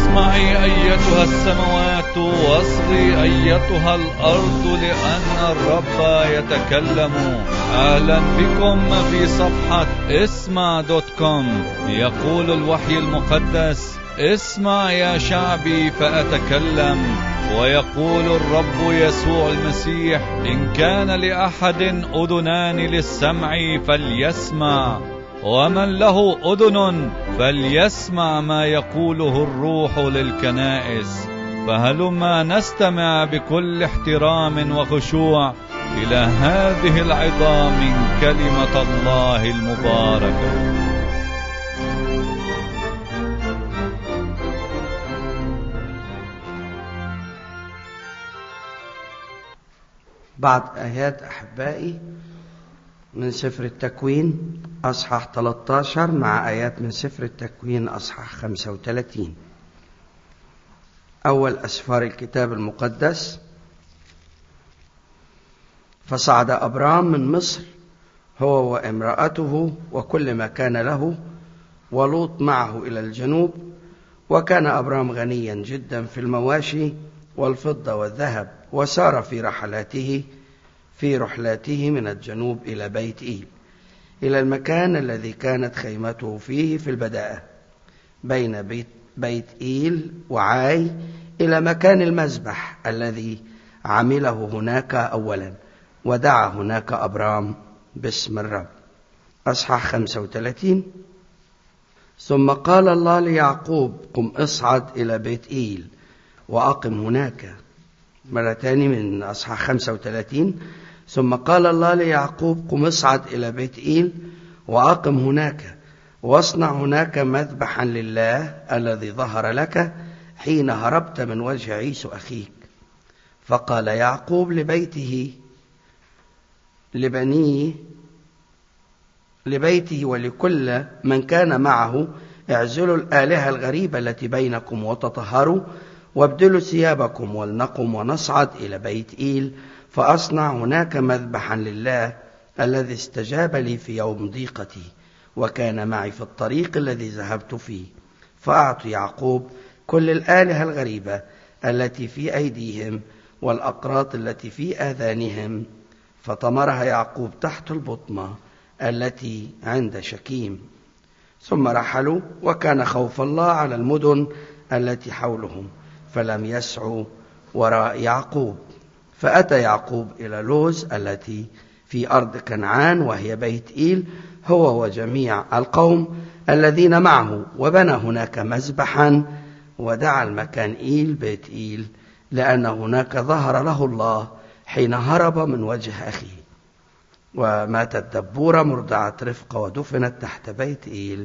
اسمعي أيتها السماوات واصغي أيتها الأرض لأن الرب يتكلم. أهلا بكم في صفحة اسمع.com. يقول الوحي المقدس: اسمع يا شعبي فأتكلم. ويقول الرب يسوع المسيح: إن كان لأحد أذنان للسمع فليسمع، ومن له أذن فليسمع ما يقوله الروح للكنائس. فهلما نستمع بكل احترام وخشوع إلى هذه العظة من كلمة الله المباركة. بعض آيات أحبائي من سفر التكوين أصحاح 13 مع آيات من سفر التكوين أصحاح 35. أول أسفار الكتاب المقدس. فصعد أبرام من مصر هو وامرأته وكل ما كان له، ولوط معه إلى الجنوب. وكان أبرام غنيا جدا في المواشي والفضة والذهب، وسار في رحلاته من الجنوب إلى بيت إيل، إلى المكان الذي كانت خيمته فيه في البداءة بين بيت إيل وعاي، إلى مكان المذبح الذي عمله هناك أولا، ودعا هناك أبرام باسم الرب. أصحاح 35. ثم قال الله ليعقوب: قم اصعد إلى بيت إيل وأقم هناك. مرة تاني من أصحاح 35. ثم قال الله ليعقوب: قم اصعد إلى بيت إيل وأقم هناك، واصنع هناك مذبحا لله الذي ظهر لك حين هربت من وجه عيسو أخيك. فقال يعقوب لبيته ولكل من كان معه: اعزلوا الآلهة الغريبة التي بينكم وتطهروا، وابدلوا ثيابكم، ولنقم ونصعد إلى بيت إيل، فأصنع هناك مذبحا لله الذي استجاب لي في يوم ضيقتي، وكان معي في الطريق الذي ذهبت فيه. فأعطوا يعقوب كل الآلهة الغريبة التي في أيديهم والأقراط التي في آذانهم، فطمرها يعقوب تحت البطمة التي عند شكيم. ثم رحلوا، وكان خوف الله على المدن التي حولهم، فلم يسعوا وراء يعقوب. فأتى يعقوب إلى لوز التي في أرض كنعان، وهي بيت إيل، هو وجميع القوم الذين معه، وبنى هناك مذبحا، ودعا المكان إيل بيت إيل، لأن هناك ظهر له الله حين هرب من وجه أخيه. وماتت دبورة مرضعة رفقة، ودفنت تحت بيت إيل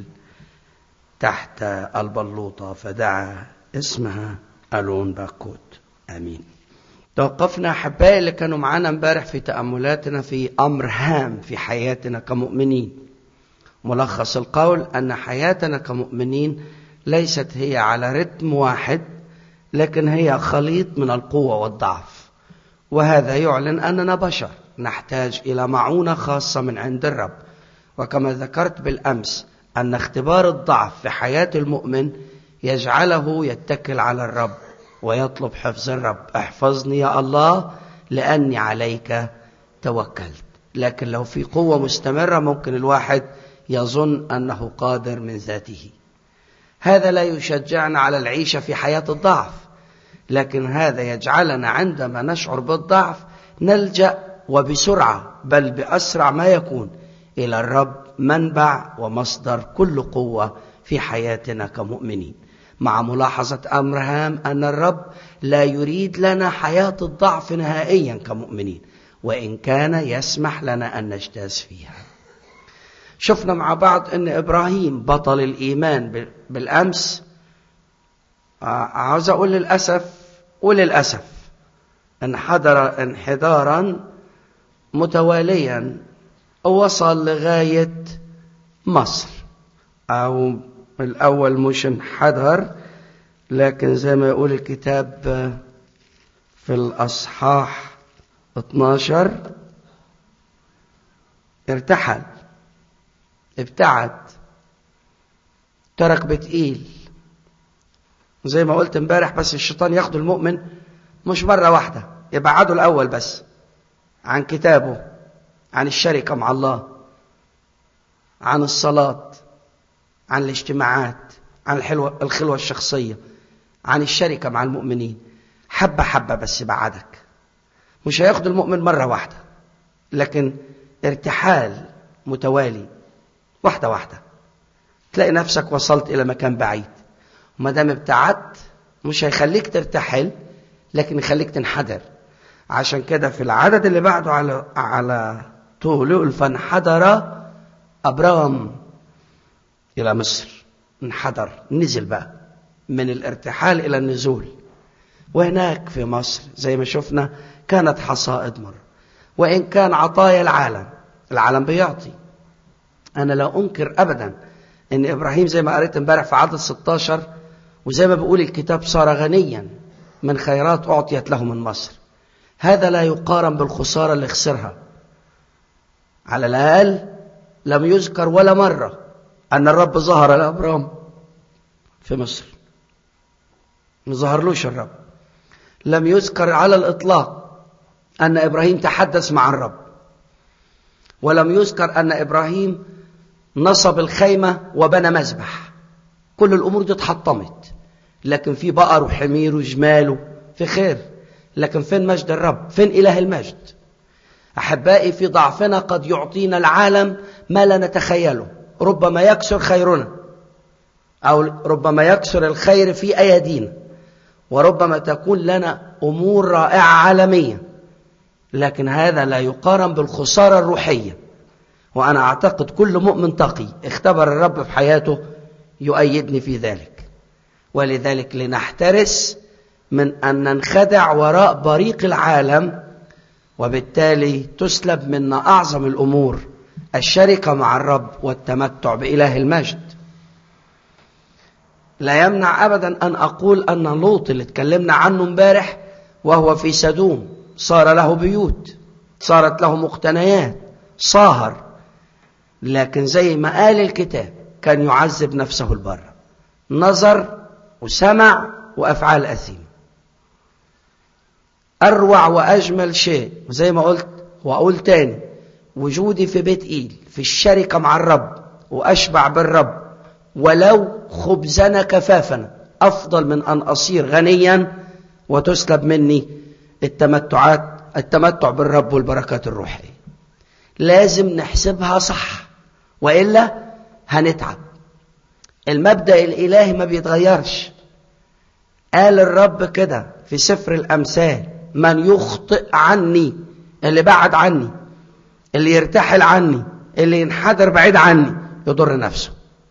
تحت البلوطة، فدعا اسمها ألون باكوت. آمين. توقفنا أحبائي اللي كانوا معانا امبارح في تأملاتنا في أمر هام في حياتنا كمؤمنين. ملخص القول أن حياتنا كمؤمنين ليست هي على رتم واحد، لكن هي خليط من القوة والضعف، وهذا يعلن أننا بشر نحتاج إلى معونة خاصة من عند الرب. وكما ذكرت بالأمس أن اختبار الضعف في حياة المؤمن يجعله يتكل على الرب ويطلب حفظ الرب. احفظني يا الله لأني عليك توكلت. لكن لو في قوة مستمرة ممكن الواحد يظن أنه قادر من ذاته. هذا لا يشجعنا على العيشة في حياة الضعف، لكن هذا يجعلنا عندما نشعر بالضعف نلجأ وبسرعة بل بأسرع ما يكون إلى الرب، منبع ومصدر كل قوة في حياتنا كمؤمنين. مع ملاحظة أمر هام أن الرب لا يريد لنا حياة الضعف نهائيا كمؤمنين، وإن كان يسمح لنا أن نجتاز فيها. شفنا مع بعض أن إبراهيم بطل الإيمان بالأمس، عاوز أقول للأسف انحدر انحدارا متواليا، وصل لغاية مصر. أو الأول مش انحدر، لكن زي ما يقول الكتاب في الأصحاح 12 ارتحل، ابتعد، ترك بيت إيل، زي ما قلت امبارح، بس الشيطان ياخد المؤمن مش مرة واحدة، يبعده الأول بس عن كتابه، عن الشركة مع الله، عن الصلاة، عن الاجتماعات، عن الخلوة الشخصية، عن الشركة مع المؤمنين، حبة حبة بس بعدك. مش هياخد المؤمن مرة واحدة، لكن ارتحال متوالي واحدة واحدة، تلاقي نفسك وصلت إلى مكان بعيد. وما دام ابتعدت مش هيخليك ترتحل، لكن يخليك تنحدر. عشان كده في العدد اللي بعده على طول، فانحدر أبرام إلى مصر. انحدر، نزل بقى من الارتحال إلى النزول. وهناك في مصر زي ما شفنا كانت حصائد مر، وإن كان عطايا العالم بيعطي. أنا لا أنكر أبدا أن إبراهيم زي ما قريت امبارح في عدد 16، وزي ما بيقول الكتاب صار غنيا من خيرات أعطيت له من مصر. هذا لا يقارن بالخسارة اللي خسرها. على الأقل لم يذكر ولا مرة أن الرب ظهر لأبرام في مصر، ما ظهرلوش الرب. لم يذكر على الإطلاق أن إبراهيم تحدث مع الرب، ولم يذكر أن إبراهيم نصب الخيمة وبنى مذبح. كل الأمور دي اتحطمت، لكن في بقر وحمير وجمال في خير. لكن فين مجد الرب؟ فين إله المجد؟ أحبائي، في ضعفنا قد يعطينا العالم ما لا نتخيله. ربما يكسر خيرنا، أو ربما يكسر الخير في أيدينا، وربما تكون لنا أمور رائعة عالمية، لكن هذا لا يقارن بالخسارة الروحية. وأنا أعتقد كل مؤمن تقي اختبر الرب في حياته يؤيدني في ذلك. ولذلك لنحترس من أن ننخدع وراء بريق العالم، وبالتالي تسلب منا أعظم الأمور، الشركة مع الرب والتمتع بإله المجد. لا يمنع أبدا أن أقول أن لوط اللي اتكلمنا عنه امبارح وهو في سدوم صار له بيوت، صارت له مقتنيات، صاهر، لكن زي ما قال الكتاب كان يعذب نفسه البر، نظر وسمع وأفعال أثيم. أروع وأجمل شيء زي ما قلت وأقول تاني، وجودي في بيت إيل في الشركة مع الرب وأشبع بالرب ولو خبزنا كفافنا، أفضل من أن أصير غنيا وتسلب مني التمتع بالرب والبركات الروحية. لازم نحسبها صح، وإلا هنتعب. المبدأ الإلهي ما بيتغيرش. قال الرب كده في سفر الأمثال: من يخطئ عني، اللي بعد عني، اللي يرتحل عني، اللي ينحدر بعيد عني، يضر نفسه.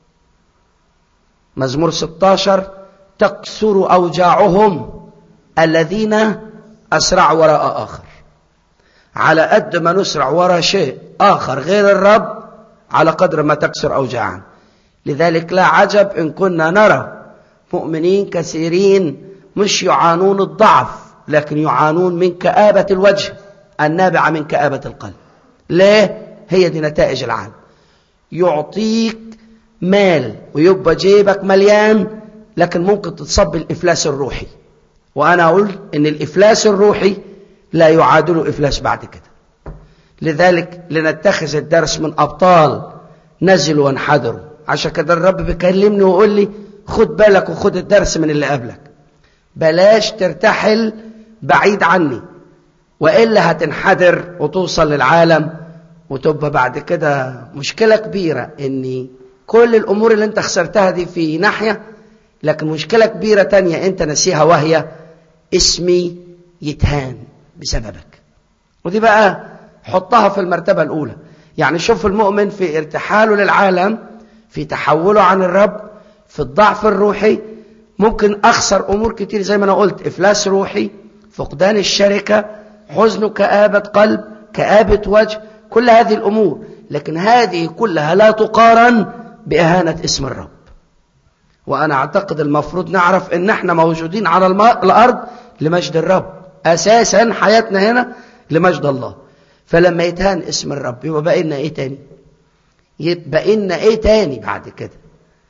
مزمور 16: تكسر أوجاعهم الذين أسرعوا وراء آخر. على قد ما نسرع وراء شيء آخر غير الرب، على قدر ما تكسر أوجاعنا. لذلك لا عجب إن كنا نرى مؤمنين كثيرين مش يعانون الضعف، لكن يعانون من كآبة الوجه النابعة من كآبة القلب. ليه؟ هي دي نتائج العالم. يعطيك مال ويبقى جيبك مليان، لكن ممكن تتصب بالإفلاس الروحي. وأنا أقول إن الإفلاس الروحي لا يعادل إفلاس بعد كده. لذلك لنتخذ الدرس من أبطال نزلوا وانحدروا. عشان كده الرب بيكلمني ويقول لي: خد بالك وخد الدرس من اللي قبلك، بلاش ترتحل بعيد عني، وإلا هتنحدر وتوصل للعالم، وتبقى بعد كده مشكلة كبيرة. إن كل الأمور اللي انت خسرتها دي في ناحية، لكن مشكلة كبيرة تانية انت نسيها، وهي اسمي يتهان بسببك. ودي بقى حطها في المرتبة الأولى. يعني شوف المؤمن في ارتحاله للعالم، في تحوله عن الرب، في الضعف الروحي، ممكن أخسر أمور كتير زي ما أنا قلت: إفلاس روحي، فقدان الشركة، حزن وكآبة قلب، كآبة وجه، كل هذه الأمور. لكن هذه كلها لا تقارن بإهانة اسم الرب. وأنا أعتقد المفروض نعرف إن احنا موجودين على الأرض لمجد الرب. أساسا حياتنا هنا لمجد الله. فلما يتهان اسم الرب يبقى بقينا إيه تاني؟ يبقى إيه تاني بعد كده؟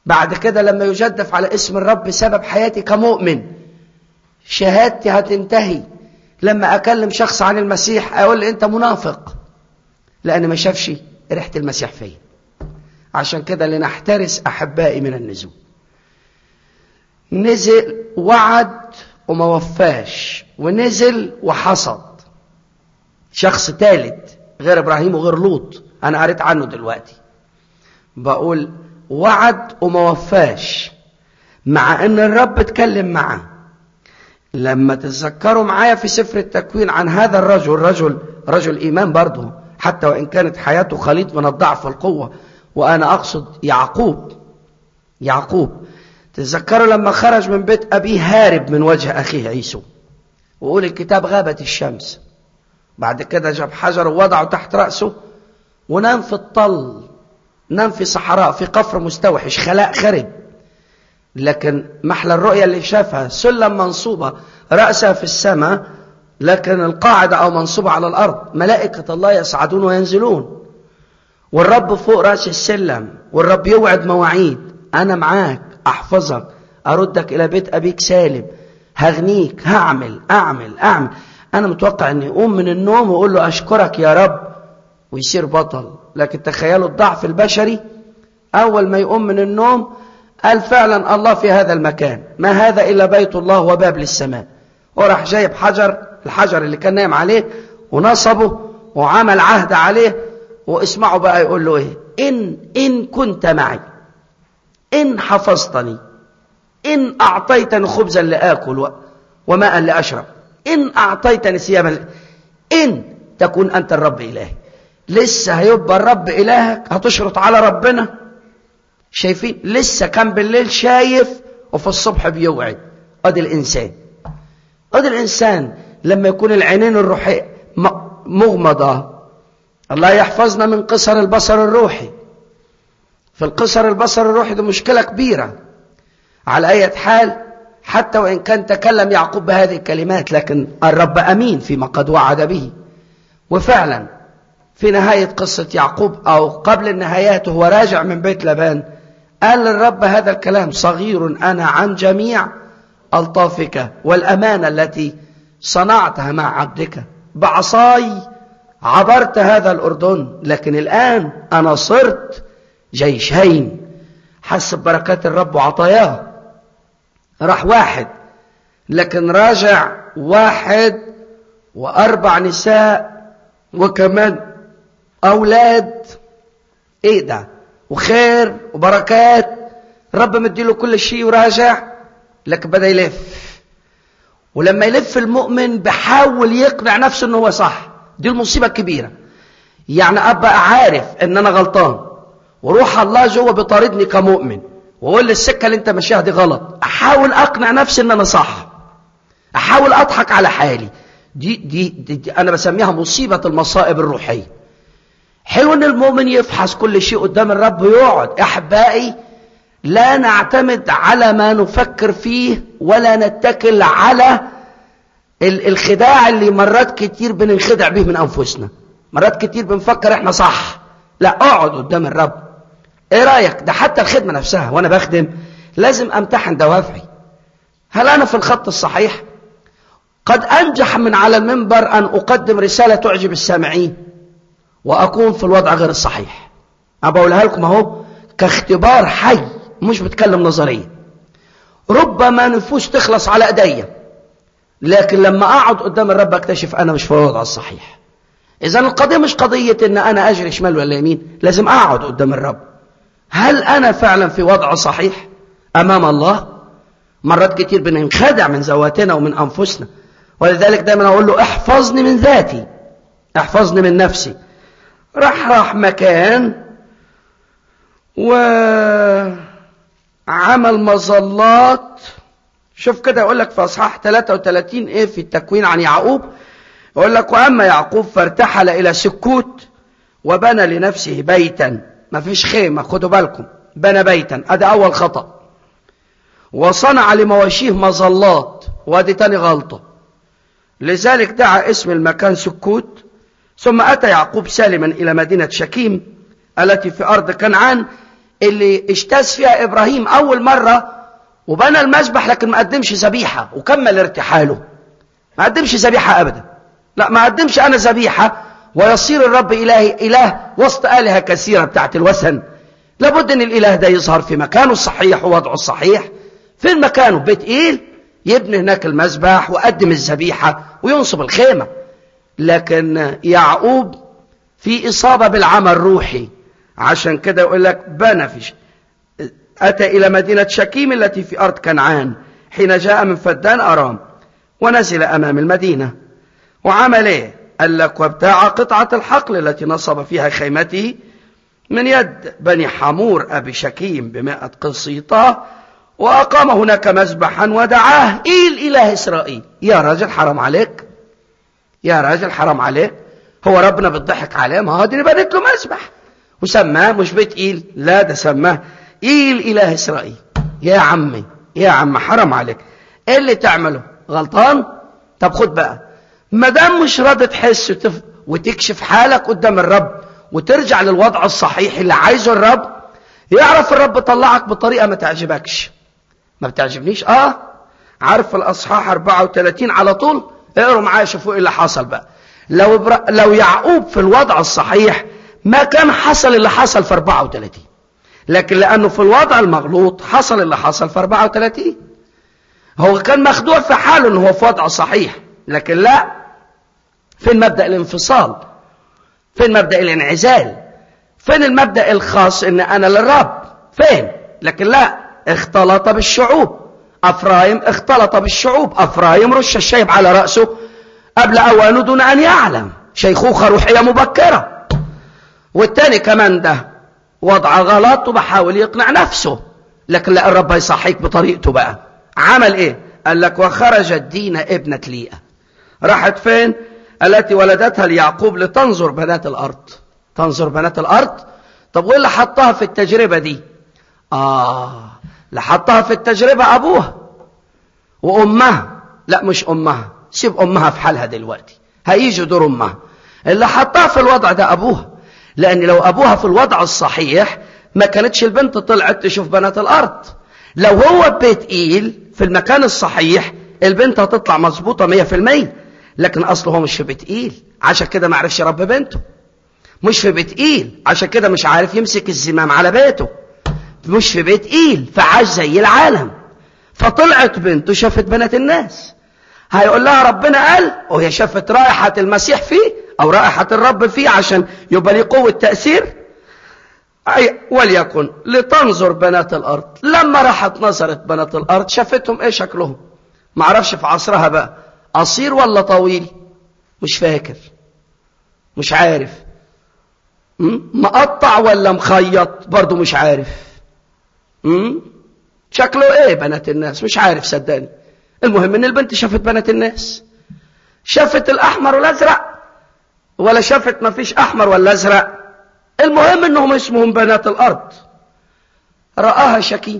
بعد كده لما يجدف على اسم الرب بسبب حياتي كمؤمن، شهادتي هتنتهي. لما أكلم شخص عن المسيح أقول لي أنت منافق، لأن ما شافش ريحة المسيح فيه. عشان كده لنحترس أحبائي من النزول. نزل وعد وما وفاش، ونزل وحصد. شخص ثالث غير إبراهيم وغير لوط أنا قريت عنه دلوقتي، بقول وعد وما وفاش، مع أن الرب اتكلم معه. لما تتذكروا معايا في سفر التكوين عن هذا الرجل، رجل إيمان برضه، حتى وإن كانت حياته خليط من الضعف والقوة، وأنا أقصد يعقوب. تتذكروا لما خرج من بيت أبيه هارب من وجه أخيه عيسو، وقول الكتاب غابت الشمس. بعد كده جاب حجر ووضعه تحت رأسه ونام في الطل، نام في صحراء، في قفر مستوحش، خلاء خرب. لكن محلى الرؤية اللي شافها سلم منصوبة رأسها في السماء، لكن القاعدة أو منصوبة على الأرض، ملائكة الله يصعدون وينزلون، والرب فوق رأس السلم، والرب يوعد مواعيد. أنا معاك، أحفظك، أردك إلى بيت أبيك سالم، هغنيك، هعمل أعمل أعمل. أنا متوقع أن يقوم من النوم ويقول له أشكرك يا رب ويصير بطل. لكن تخيلوا الضعف البشري، أول ما يقوم من النوم قال فعلا الله في هذا المكان، ما هذا إلا بيت الله وباب للسماء. وراح جايب الحجر اللي كان نايم عليه ونصبه وعمل عهد عليه. واسمعوا بقى يقول له إيه؟ إن كنت معي، إن حفظتني، إن أعطيتني خبزا لآكل وماء لأشرب، إن أعطيتني ثيابا، إن تكون أنت الرب إلهي. لسه هيبقى الرب إلهك، هتشرط على ربنا. شايفين؟ لسه كان بالليل شايف وفي الصبح بيوعد. أدي الإنسان لما يكون العينين الروحية مغمضة. الله يحفظنا من قصر البصر الروحي. في القصر البصر الروحي ده مشكلة كبيرة. على أي حال، حتى وإن كان تكلم يعقوب بهذه الكلمات، لكن الرب أمين فيما قد وعد به. وفعلا في نهاية قصة يعقوب أو قبل النهايات وهو راجع من بيت لبان، قال للرب هذا الكلام: صغير أنا عن جميع ألطافك والأمانة التي صنعتها مع عبدك، بعصاي عبرت هذا الأردن، لكن الآن أنا صرت جيشين حسب بركات الرب وعطاياه. راح واحد، لكن راجع 1 و4 نساء وكمان أولاد. إيه ده؟ وخير وبركات، رب مديله كل شيء وراجع. لكن بدأ يلف، ولما يلف المؤمن بحاول يقنع نفسه أنه هو صح. دي المصيبة الكبيرة. يعني أبقى عارف أن أنا غلطان، وروح الله جوه بيطاردني كمؤمن وأقول لي السكة اللي أنت ماشيها دي غلط. أحاول أقنع نفسي أن أنا صح، أحاول أضحك على حالي. دي أنا بسميها مصيبة المصائب الروحية. حلو أن المؤمن يفحص كل شيء قدام الرب ويقعد. أحبائي، لا نعتمد على ما نفكر فيه، ولا نتكل على الخداع اللي مرات كتير بننخدع به من أنفسنا. مرات كتير بنفكر إحنا صح. لا، اقعد قدام الرب. إيه رأيك؟ ده حتى الخدمة نفسها وأنا بخدم لازم أمتحن دوافعي. هل أنا في الخط الصحيح؟ قد أنجح من على المنبر أن أقدم رسالة تعجب السامعين وأكون في الوضع غير الصحيح. أنا بقولها لكم أهو كاختبار حي، مش بتكلم نظريا. ربما نفوس تخلص على ايديا، لكن لما اقعد قدام الرب اكتشف انا مش في الوضع الصحيح. اذا القضيه مش قضيه ان انا اجري شمال ولا يمين، لازم اقعد قدام الرب. هل انا فعلا في وضع صحيح امام الله؟ مرات كتير بننخدع من ذواتنا ومن انفسنا، ولذلك دايما اقول له احفظني من ذاتي، احفظني من نفسي. راح مكان وعمل مظلات. شوف كده يقول لك في اصحاح 33 ايه في التكوين عن يعقوب، يقول لك: واما يعقوب فارتحل الى سكوت وبنى لنفسه بيتا. ما فيش خيمه، خدوا بالكم، بنى بيتا، ادي اول خطأ. وصنع لمواشيه مظلات، وادي تاني غلطه. لذلك دعا اسم المكان سكوت. ثم اتى يعقوب سالما الى مدينه شكيم التي في ارض كنعان اللي اجتاز فيها إبراهيم أول مرة وبنى المذبح، لكن ما قدمش ذبيحة وكمل ارتحاله. ما قدمش ذبيحة أبدا، لا ما قدمش أنا ذبيحة ويصير الرب إلهي إله وسط آلهة كثيرة بتاعت الوثن. لابد أن الإله ده يظهر في مكانه الصحيح ووضعه الصحيح. فين مكانه؟ بيت إيل، يبني هناك المذبح وقدم الذبيحة وينصب الخيمة. لكن يعقوب في إصابة بالعمى الروحي، عشان كده يقول لك بنى في أتى إلى مدينة شكيم التي في أرض كنعان حين جاء من فدان أرام ونزل أمام المدينة. وعمل إيه؟ قال لك وابتاع قطعة الحقل التي نصب فيها خيمته من يد بني حمور أبي شكيم ب100 قسيطة، وأقام هناك مذبحا ودعاه إيل إله إسرائيل. يا راجل حرام عليك، يا راجل حرام عليك. هو ربنا بتضحك عليه؟ ما هو دي بنت له مذبح وسماه مش بيت إيل، لا ده سماه إيل إله إسرائيل. يا عمي يا عم حرام عليك، إيه اللي تعمله؟ غلطان؟ طب خد بقى، ما دام مش راضي تحس وتكشف حالك قدام الرب وترجع للوضع الصحيح اللي عايزه الرب، يعرف الرب طلعك بطريقة ما تعجبكش. ما بتعجبنيش؟ عارف الأصحاح 34 على طول؟ اقروا معايا شوفوا ايه اللي حصل بقى. لو يعقوب في الوضع الصحيح ما كان حصل اللي حصل في 34، لكن لأنه في الوضع المغلوط حصل اللي حصل في 34. هو كان مخدوع في حاله انه هو في وضع صحيح، لكن لا. فين مبدأ الانفصال؟ فين مبدأ الانعزال؟ فين المبدأ الخاص ان انا للرب؟ فين؟ لكن لا، اختلط بالشعوب. افرايم اختلط بالشعوب. افرايم رش الشيب على رأسه قبل اوانه دون ان يعلم، شيخوخة روحية مبكرة. والتاني كمان ده وضع غلط وبحاول يقنع نفسه، لكن لا، الرب يصحيك بطريقته بقى. عمل ايه؟ قال لك وخرجت دينا ابنة ليئة. راحت فين؟ التي ولدتها ليعقوب لتنظر بنات الارض. تنظر بنات الارض. طب وايه اللي حطها في التجربة دي؟ اللي حطها في التجربة ابوها وامها. لا مش امها، سيب امها في حالها دلوقتي، هيجي دور امها. اللي حطها في الوضع ده ابوها، لان لو ابوها في الوضع الصحيح ما كانتش البنت طلعت تشوف بنات الارض. لو هو بيت إيل في المكان الصحيح البنت هتطلع مظبوطة 100%، لكن اصله هو مش في بيت إيل، عشان كده ما عرفش رب بنته. مش في بيت إيل، عشان كده مش عارف يمسك الزمام على بيته. مش في بيت إيل، فعاش زي العالم. فطلعت بنته شافت بنات الناس. هيقول لها ربنا قال، وهي شافت رائحة المسيح فيه او رائحة الرب فيه عشان يبقى ليه قوة تأثير. وليكن لتنظر بنات الارض. لما راحت نظرت بنات الارض شافتهم ايه شكلهم؟ معرفش في عصرها بقى قصير ولا طويل، مش فاكر، مش عارف. مقطع ولا مخيط برضو مش عارف. شكله ايه بنات الناس؟ مش عارف صدقني. المهم ان البنت شافت بنات الناس. شافت الاحمر والازرق ولا شافت ما فيش احمر ولا ازرق؟ المهم انهم اسمهم بنات الارض. رآها شكيم.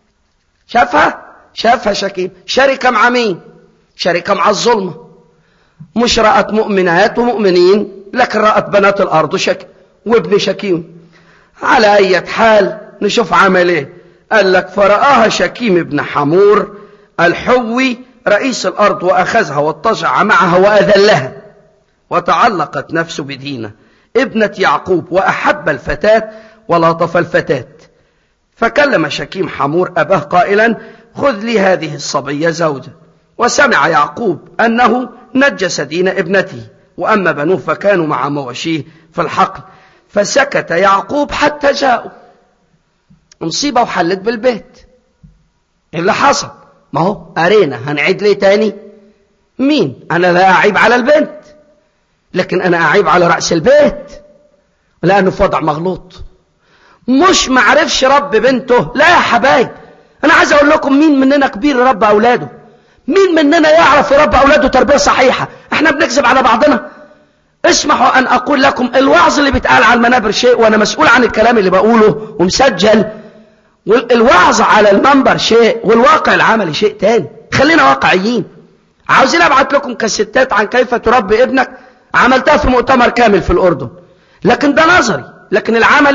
شافها شكيم. شركة مع مين؟ شركة مع الظلمة. مش رأت مؤمنات ومؤمنين، لكن رأت بنات الارض وابن شكيم. على اي حال نشوف عمل ايه. قال لك فرآها شكيم ابن حمور الحوي رئيس الارض واخذها واضطجع معها واذلها، وتعلقت نفسه بدينه ابنة يعقوب وأحب الفتاة ولطف الفتاة. فكلم شكيم حمور أباه قائلا خذ لي هذه الصبية زوجة. وسمع يعقوب أنه نجس دين ابنته، وأما بنوه فكانوا مع مواشيه في الحقل. فسكت يعقوب حتى جاءوا. مصيبة وحلت بالبيت. اللي حصل ما هو أرينا، هنعيد ليه تاني؟ مين؟ أنا لا أعيب على البنت، لكن أنا أعيب على رأس البيت، لأنه في وضع مغلوط. مش معرفش رب بنته. لا يا حبايب، أنا عايز أقول لكم مين مننا كبير رب أولاده؟ مين مننا يعرف رب أولاده تربية صحيحة؟ احنا بنكذب على بعضنا. اسمحوا أن أقول لكم الوعظ اللي بيتقال على المنابر شيء، وأنا مسؤول عن الكلام اللي بقوله ومسجل. والوعظ على المنبر شيء والواقع العملي شيء تاني. خلينا واقعيين. عاوزين أبعت لكم كاسيتات عن كيف تربي ابنك، عملتها في مؤتمر كامل في الأردن، لكن ده نظري. لكن العملي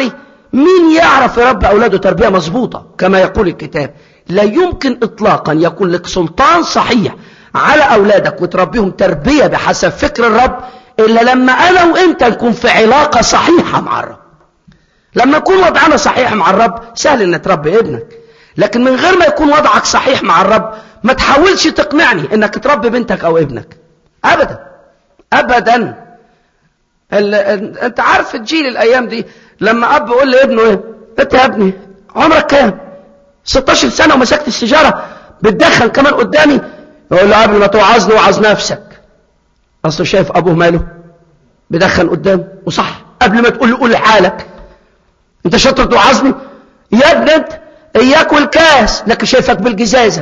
مين يعرف يربي أولاده تربية مظبوطة كما يقول الكتاب؟ لا يمكن إطلاقا يكون لك سلطان صحيح على أولادك وتربيهم تربية بحسب فكر الرب إلا لما أنا وإنت نكون في علاقة صحيحة مع الرب. لما يكون وضعنا صحيح مع الرب سهل أن تربي ابنك، لكن من غير ما يكون وضعك صحيح مع الرب ما تحاولش تقنعني أنك تربي بنتك أو ابنك أبدا أبدا. أنت عارف الجيل الأيام دي لما أب يقول لابنه إيه؟ أنت يا ابني عمرك كام؟ 16 سنة ومسكت السيجارة بتدخن كمان قدامي؟ يقول له قبل ما توعظني وعظ نفسك. أصله شايف أبوه ماله بدخن قدام، وصح قبل ما تقول له قول لحالك أنت شاطر توعظني يا ابني، أنت إياك والكاس، لكن شايفك بالجزازة،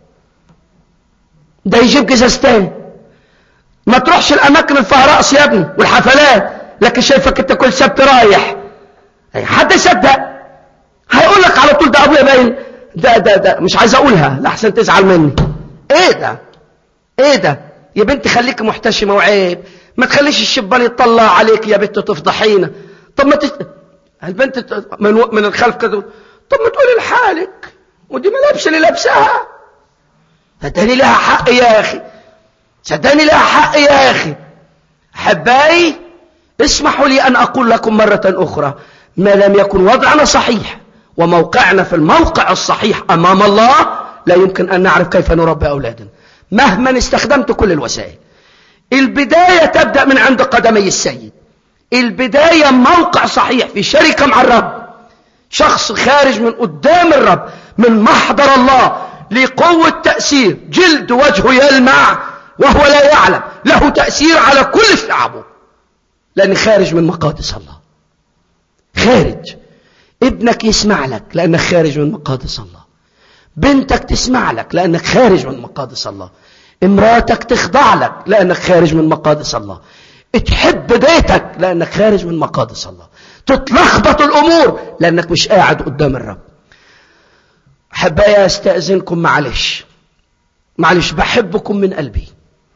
ده يجيب جزاز تاني. ما تروحش الأماكن اللي فيها رقص يا ابني والحفلات، لكن شايفك أنت كل سبت رايح. حد يصدق؟ هيقول لك على طول ده أبويا باين ده مش عايز أقولها لحسن تزعل مني. إيه ده؟ إيه ده؟ يا بنتي خليك محتشمة وعيب، ما تخليش الشبان يطلع عليك يا بنت تفضحينا. طب ما البنت من الخلف كده، طب ما تقولي لحالك ودي ملابس اللي لابسها. صدقني لها حق يا أخي، صدقني لها حق يا أخي. أحبائي اسمحوا لي أن أقول لكم مرة أخرى، ما لم يكن وضعنا صحيح وموقعنا في الموقع الصحيح أمام الله لا يمكن أن نعرف كيف نربي أولادنا مهما استخدمت كل الوسائل. البداية تبدأ من عند قدمي السيد. البداية موقع صحيح في شركة مع الرب، شخص خارج من قدام الرب من محضر الله لقوة تأثير، جلد وجهه يلمع وهو لا يعلم، له تأثير على كل شعبه لأن خارج من مقادس الله. خارج. ابنك يسمع لك لأنك خارج من مقادس الله، بنتك تسمع لك لأنك خارج من مقادس الله، امراتك تخضع لك لأنك خارج من مقادس الله، تحب بيتك لأنك خارج من مقادس الله، تتلخبط الأمور لأنك مش قاعد قدام الرب. أحبائي أستأذنكم معلش بحبكم من قلبي،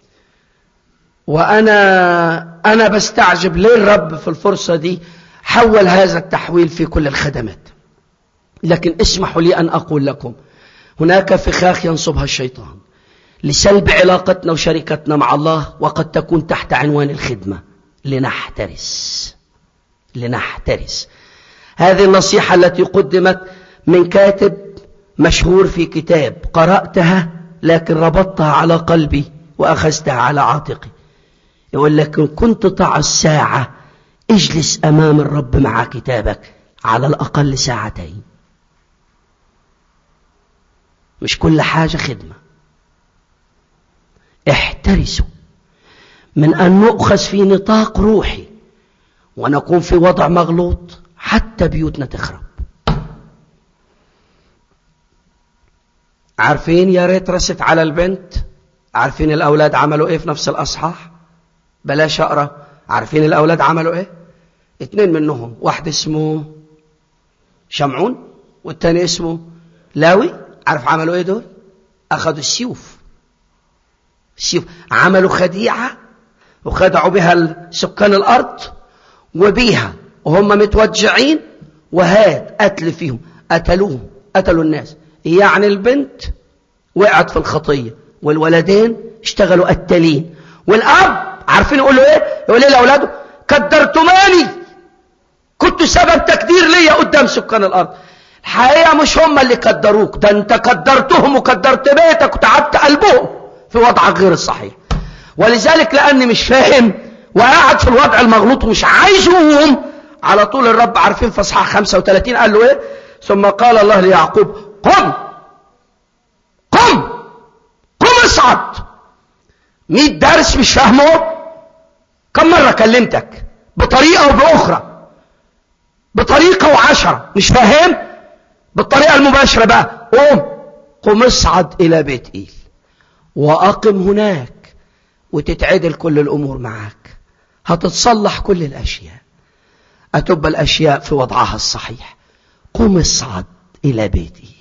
وأنا بستعجب ليه الرب في الفرصة دي حول هذا التحويل في كل الخدمات. لكن اسمحوا لي أن أقول لكم هناك فخاخ ينصبها الشيطان لسلب علاقتنا وشركتنا مع الله، وقد تكون تحت عنوان الخدمة. لنحترس. هذه النصيحة التي قدمت من كاتب مشهور في كتاب قرأتها لكن ربطتها على قلبي وأخذتها على عاتقي. يقول لك كنت تضع الساعة اجلس أمام الرب مع كتابك على الأقل 2 ساعة. مش كل حاجة خدمة. احترسوا من أن نؤخذ في نطاق روحي ونكون في وضع مغلوط حتى بيوتنا تخرب. عارفين يا ريت رست على البنت، عارفين الأولاد عملوا إيه في نفس الأصحاح؟ بلاش أقرأ. عارفين الأولاد عملوا إيه؟ 2 منهم، واحد اسمه شمعون والتاني اسمه لاوي. عارف عملوا إيه دول؟ أخذوا السيوف، عملوا خديعة وخدعوا بها سكان الأرض وبيها وهم متوجعين، وهاد قتل فيهم، قتلوا الناس. يعني البنت وقعت في الخطية والولدين اشتغلوا قتالين، والأب عارفين يقول له إيه؟ يقول ليه لأولاده؟ قدرتماني، كنت سبب تقدير ليا قدام سكان الأرض. الحقيقة مش هم اللي قدروك، ده انت قدرتهم وقدرت بيتك وتعبت قلبهم في وضعك غير الصحيح. ولذلك لأني مش فاهم وقاعد في الوضع المغلوط ومش عايز يقوم، على طول الرب عارفين في اصحاح 35 قال له ايه؟ ثم قال الله ليعقوب قم اصعد. 100 درس مش فاهمه؟ كم مرة كلمتك بطريقة وبأخرى، بطريقة و10 مش فاهم؟ بالطريقة المباشرة بقى قم اصعد إلى بيت إيل وأقم هناك وتتعدل كل الأمور معك، هتتصلح كل الأشياء، هتبقى الأشياء في وضعها الصحيح. قم اصعد إلى بيت إيل.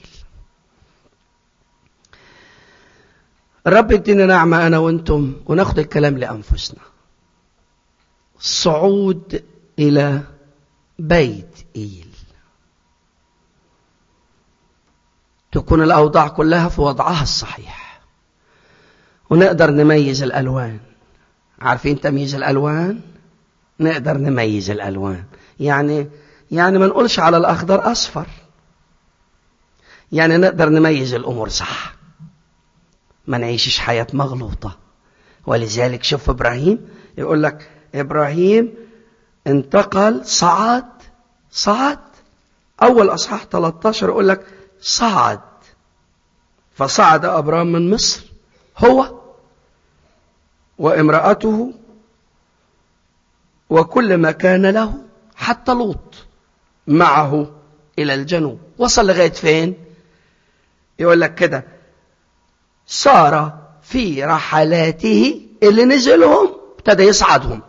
الرب يدينا نعمة أنا وأنتم وناخد الكلام لأنفسنا. الصعود إلى بيت إيل. تكون الأوضاع كلها في وضعها الصحيح، ونقدر نميز الألوان. عارفين تمييز الألوان؟ نقدر نميز الألوان. يعني ما نقولش على الأخضر أصفر، يعني نقدر نميز الأمور صح، ما نعيشش حياة مغلوطة. ولذلك شوف إبراهيم يقول لك إبراهيم انتقل، صعد أول أصحاح 13 يقول لك صعد، فصعد أبرام من مصر هو وامرأته وكل ما كان له، حتى لوط معه إلى الجنوب. وصل لغاية فين؟ يقول لك كده صار في رحلاته، اللي نزلهم ابتدى يصعدهم،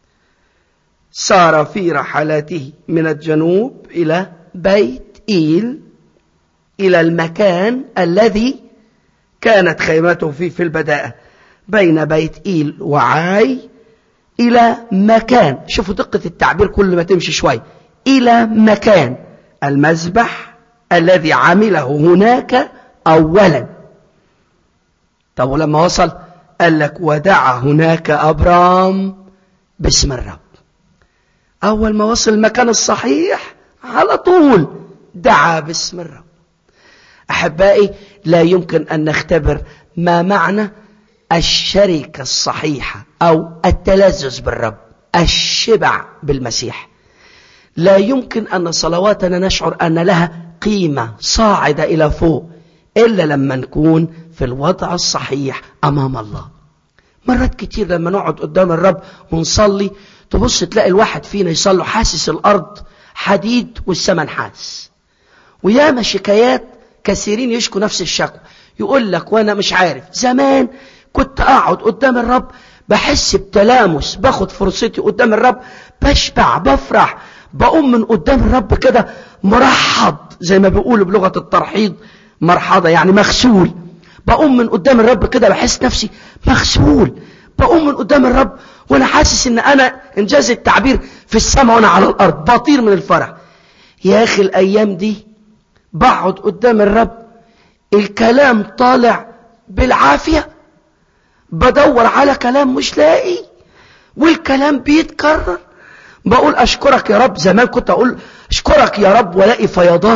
صار في رحلاته من الجنوب إلى بيت إيل، إلى المكان الذي كانت خيمته فيه في البداءة، بين بيت إيل وعاي، إلى مكان، شوفوا دقة التعبير كل ما تمشي شوي، إلى مكان المذبح الذي عمله هناك أولا. طب ولما وصل قال لك ودعا هناك أبرام باسم الرب. أول ما وصل المكان الصحيح على طول دعا باسم الرب. أحبائي، لا يمكن أن نختبر ما معنى الشركة الصحيحة أو التلذذ بالرب، الشبع بالمسيح. لا يمكن أن صلواتنا نشعر أن لها قيمة صاعدة إلى فوق إلا لما نكون في الوضع الصحيح أمام الله. مرات كتير لما نقعد قدام الرب ونصلي تبص تلاقي الواحد فينا يصلي حاسس الأرض حديد والسماء نحاس. وياما شكايات كثيرين يشكوا نفس الشكوى، يقول لك وانا مش عارف، زمان كنت اقعد قدام الرب بحس بتلامس، باخد فرصتي قدام الرب، بشبع، بفرح، بقوم من قدام الرب كده مرحض، زي ما بيقولوا بلغة الترحيض مرحضة يعني مغسول. بقوم من قدام الرب كده بحس نفسي مغسول، بقوم من قدام الرب وانا حاسس ان انا انجاز التعبير في السماء وانا على الارض، بطير من الفرح. يا اخي الايام دي بقعد قدام الرب الكلام طالع بالعافية، بدور على كلام مش لاقي، والكلام بيتكرر. بقول أشكرك يا رب، زمان كنت أقول أشكرك يا رب ولاقي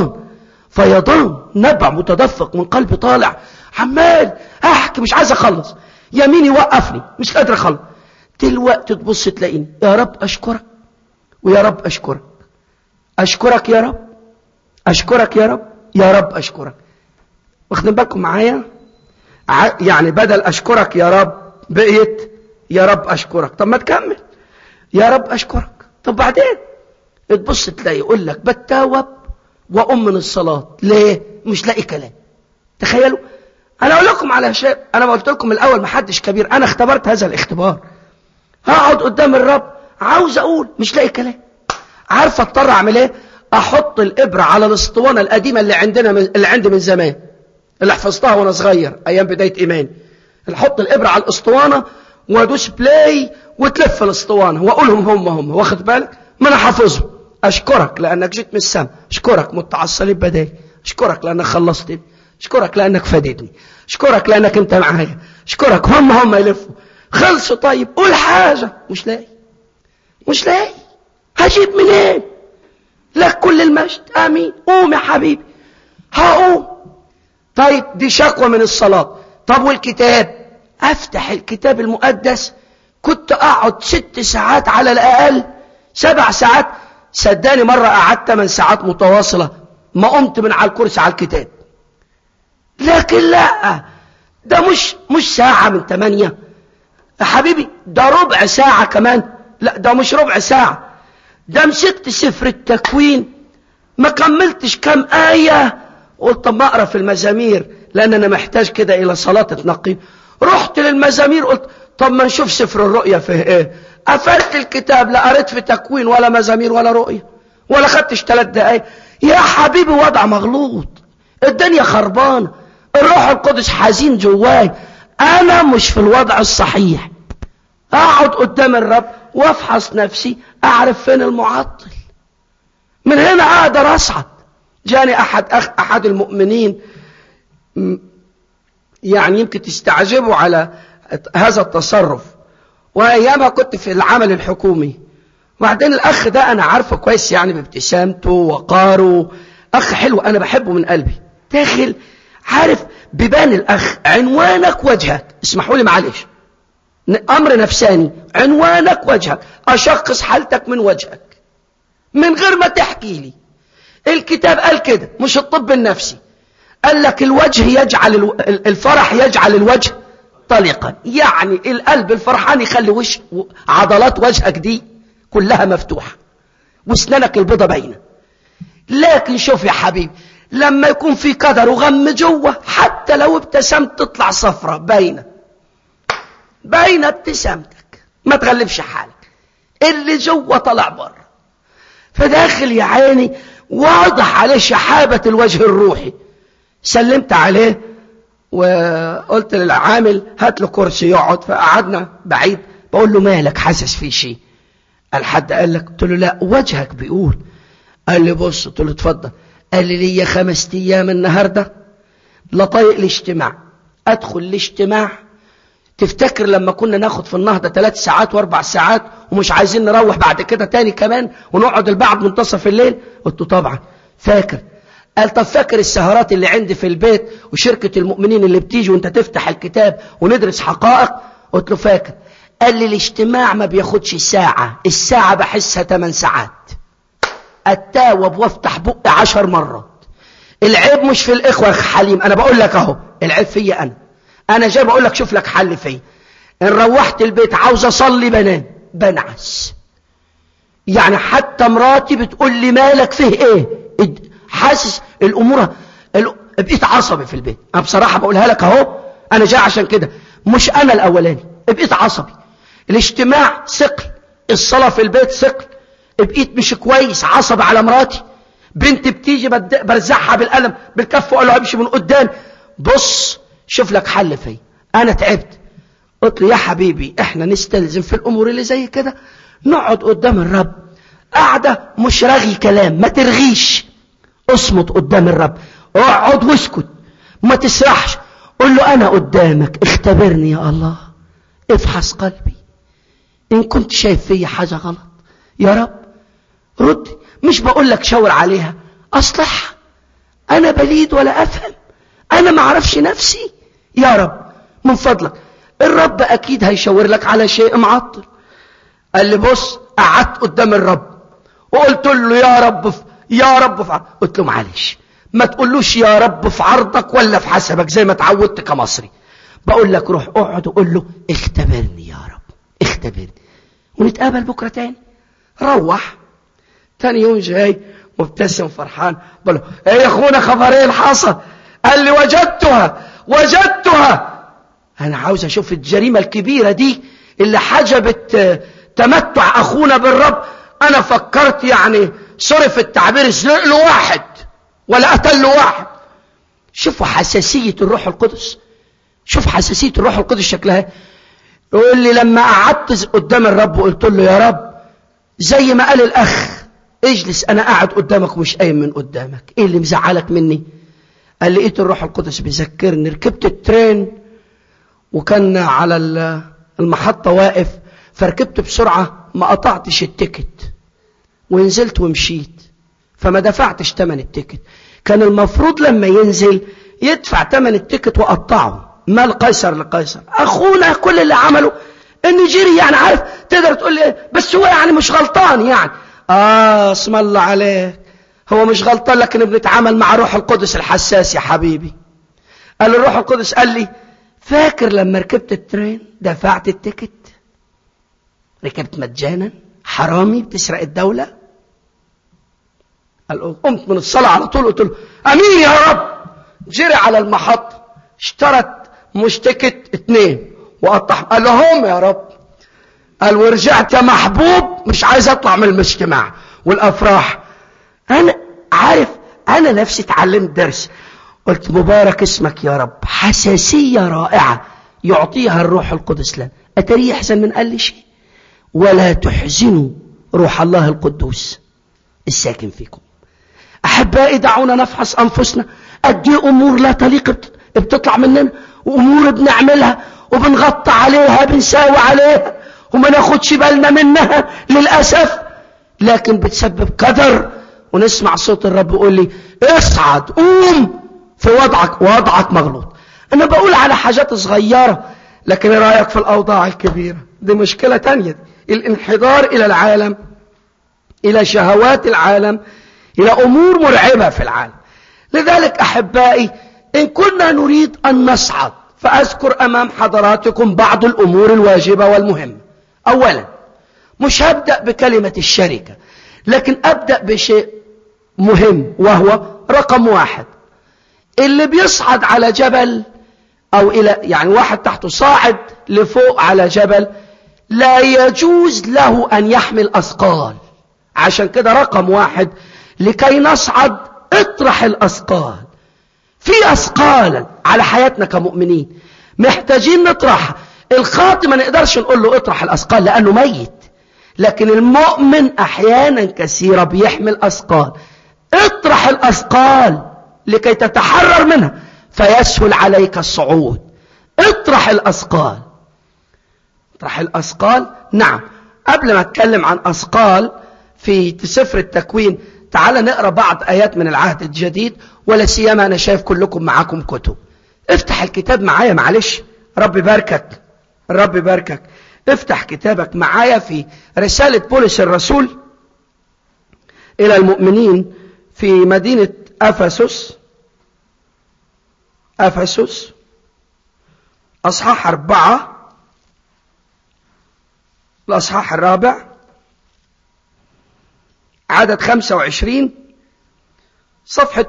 فيضان نبع متدفق من قلبي طالع، عمال أحكي مش عايز أخلص، يميني وقفني مش قادر أخلص. دلوقتي تبص تلاقيني يا رب أشكرك ويا رب أشكرك، أشكرك يا رب، أشكرك يا رب، يا رب أشكرك. واخدين بالكم معايا؟ يعني بدل أشكرك يا رب بقيت يا رب أشكرك. طب ما تكمل يا رب أشكرك. طب بعدين تبص تلاقي يقول لك بتاوب وأم من الصلاة. ليه؟ مش لاقي كلام. تخيلوا، أنا أقول لكم على شيء، أنا ما قلت لكم الأول محدش كبير، أنا اختبرت هذا الاختبار. هقعد قدام الرب عاوز أقول مش لاقي كلام. عارفة اضطر أعمل إيه؟ أحط الإبرة على الاسطوانة القديمة اللي عندي من زمان، اللي حفظتها وانا صغير ايام بداية ايماني. احط الابرة على الاسطوانة وادوس بلاي وتلف الاسطوانة واقولهم هم واخد بالك؟ ما انا حافظهم. اشكرك لانك جيت من السماء، اشكرك مت على الصليب بدالي، اشكرك لانك خلصتني، اشكرك لانك فادتني، اشكرك لانك انت معايا، اشكرك. هم يلفوا خلصوا. طيب قول حاجة. مش لاقي هجيب منين؟ لك كل المجد، امين. قوم يا حبيبي. هقوم. طيب دي شكوى من الصلاة. طب والكتاب؟ افتح الكتاب المقدس، كنت اقعد 6 ساعات على الاقل، 7 ساعات. صدقني مرة قعدت 8 ساعات متواصلة ما قمت من على الكرسي على الكتاب. لكن لا، ده مش ساعة من 8 يا حبيبي، ده ربع ساعة كمان. لا ده مش ربع ساعة، ده مسكت سفر التكوين ما كملتش كام آية، قلت طب ما اقرا في المزامير لان انا محتاج كده الى صلاة تنقي. رحت للمزامير قلت طب ما نشوف سفر الرؤيا فيه ايه. قفلت الكتاب، لا قريت في تكوين ولا مزامير ولا رؤيا ولا خدتش 3 دقايق. يا حبيبي وضع مغلوط، الدنيا خربانة، الروح القدس حزين جواي، انا مش في الوضع الصحيح. اقعد قدام الرب وافحص نفسي، اعرف فين المعطل، من هنا اقدر اصعد. جاني احد المؤمنين يعني يمكن تستعجبوا على هذا التصرف، وأيامها كنت في العمل الحكومي. وبعدين الأخ ده أنا عارفه كويس يعني بابتسامته وقاره، أخ حلو أنا بحبه من قلبي. داخل عارف بيبان الأخ، عنوانك وجهك، اسمحوا لي معلش أمر نفساني، عنوانك وجهك، أشخص حالتك من وجهك من غير ما تحكي لي. الكتاب قال كده، مش الطب النفسي، قال لك الوجه يجعل الفرح يجعل الوجه طليقا، يعني القلب الفرحان يخلي عضلات وجهك دي كلها مفتوحة واسنانك البيضة باينة. لكن شوف يا حبيبي، لما يكون في قدر وغم جوه، حتى لو ابتسمت تطلع صفرة باينة ابتسامتك، ما تغلبش حالك، اللي جوه طلع بره. فداخل يا عيني واضح عليه شحابة الوجه الروحي. سلمت عليه وقلت للعامل هات له كرسي يقعد، فقعدنا بعيد. بقول له مالك، حاسس في شيء؟ قال حد قال لك؟ قلت له لا، وجهك بيقول. قال لي بص. قلت له اتفضل. قال لي ليا 5 أيام النهارده لا طايق الاجتماع. ادخل الاجتماع تفتكر لما كنا ناخد في النهضة 3 ساعات و4 ساعات ومش عايزين نروح بعد كده تاني كمان ونقعد البعض منتصف الليل؟ قلت له طبعا فاكر. قال طب فاكر السهرات اللي عندي في البيت وشركة المؤمنين اللي بتيجي وانت تفتح الكتاب وندرس حقائق؟ قلت له فاكر. قال لي الاجتماع ما بياخدش ساعة، الساعة بحسها 8 ساعات. اتاوب وافتح بقي 10 مرات. العيب مش في الاخوة يا حليم، انا بقول لك اهو العيب فيا انا جاي بقول لك شوف لك حل فيا. ان روحت البيت عاوز اصلي بنام بنعس، يعني حتى مراتي بتقول لي مالك فيه ايه، حاسس الامور. بقيت عصبي في البيت. انا بصراحة بقولها لك اهو، انا جاي عشان كده، مش انا الاولاني. بقيت عصبي، الاجتماع ثقل، الصلاة في البيت ثقل، بقيت مش كويس، عصبي على مراتي. بنت بتيجي برزعها بالقلم بالكف واقول له امشي من قدام. بص شوف لك حل فيا، انا تعبت. قلت له يا حبيبي احنا نستلزم في الامور اللي زي كده، نقعد قدام الرب قاعدة مش رغي كلام، ما ترغيش، اصمت قدام الرب، اقعد واسكت، ما تسرحش. قل له انا قدامك، اختبرني يا الله، افحص قلبي، ان كنت شايف فيا حاجة غلط يا رب رد. مش بقول لك شاور عليها، اصلح، انا بليد ولا افهم، انا ما اعرفش نفسي يا رب من فضلك. الرب اكيد هيشاور لك على شيء معطل. قال لي بص، قعدت قدام الرب وقلت له يا رب يا رب في قلت له معلش ما تقولوش يا رب في عرضك ولا في حسبك زي ما اتعودت كمصري، بقول لك روح اقعد وقول له اختبرني يا رب اختبرني، ونتقابل بكرة تاني. روح تاني يوم جاي مبتسم فرحان، بقول له ايه يا اخونا خبر ايه الحصل؟ قال لي وجدتها. انا عاوز اشوف الجريمة الكبيرة دي اللي حجبت تمتع اخونا بالرب. انا فكرت يعني صرف التعبير زلق له واحد ولا قتل له واحد. شوفوا حساسية الروح القدس، شوف حساسية الروح القدس شكلها. يقول لي لما قعدت قدام الرب وقلت له يا رب زي ما قال الاخ اجلس، انا قاعد قدامك ومش قايم من قدامك، ايه اللي مزعلك مني؟ قال لي لقيت الروح القدس بيذكرني، ركبت الترين وكان على المحطة واقف، فركبت بسرعة ما قطعتش التيكت ونزلت ومشيت، فما دفعتش تمن التيكت. كان المفروض لما ينزل يدفع تمن التيكت وقطعه، مال قيصر لقيصر. اخونا كل اللي عمله ان جري، يعني عارف تقدر تقول لي بس هو يعني مش غلطان يعني. اسم الله عليك، هو مش غلطان، لكن بنتعامل مع روح القدس الحساس يا حبيبي. قال الروح القدس قال لي فاكر لما ركبت الترين دفعت التيكت؟ ركبت مجانا، حرامي بتسرق الدولة. قال قمت من الصلاة على طول قلت له امين يا رب. جري على المحطة اشترت مش تيكت 2 وقطع. قال لهم يا رب. قال ورجعت يا محبوب مش عايز اطلع من الاجتماع والافراح. انا عارف انا نفسي اتعلمت درس، قلت مبارك اسمك يا رب، حساسية رائعة يعطيها الروح القدس لنا. اتري احسن من قال لي شيء، ولا تحزنوا روح الله القدوس الساكن فيكم. احبائي دعونا نفحص انفسنا، قد ايه امور لا تليق بتطلع مننا، وأمور بنعملها وبنغطى عليها، بنساوي عليها وما ناخدش بالنا منها للأسف، لكن بتسبب قدر. ونسمع صوت الرب يقول لي اصعد، قوم في وضعك مغلوط. أنا بقول على حاجات صغيرة، لكن ايه رأيك في الأوضاع الكبيرة؟ دي مشكلة تانية، دي الانحدار إلى العالم، إلى شهوات العالم، إلى أمور مرعبة في العالم. لذلك أحبائي، إن كنا نريد أن نصعد، فأذكر أمام حضراتكم بعض الأمور الواجبة والمهمة. أولا، مش هبدأ بكلمة الشركة، لكن أبدأ بشيء مهم، وهو رقم 1: اللي بيصعد على جبل أو يعني واحد تحته صاعد لفوق على جبل، لا يجوز له أن يحمل أثقال. عشان كده رقم 1: لكي نصعد اطرح الأثقال. في أثقال على حياتنا كمؤمنين محتاجين نطرحها. الخاطئ ما نقدرش نقول له اطرح الأثقال لأنه ميت، لكن المؤمن أحيانا كثيرة بيحمل أثقال. اطرح الأثقال لكي تتحرر منها فيسهل عليك الصعود. اطرح الأثقال. اطرح الأثقال. نعم، قبل ما اتكلم عن أثقال في سفر التكوين، تعال نقرأ بعض آيات من العهد الجديد، ولا سيما أنا شايف كلكم معاكم كتب. افتح الكتاب معايا، معلش، رب يباركك، الرب يباركك. افتح كتابك معايا في رسالة بولس الرسول إلى المؤمنين في مدينة أفسس، أصحاح 4، الأصحاح 4 عدد 25، صفحة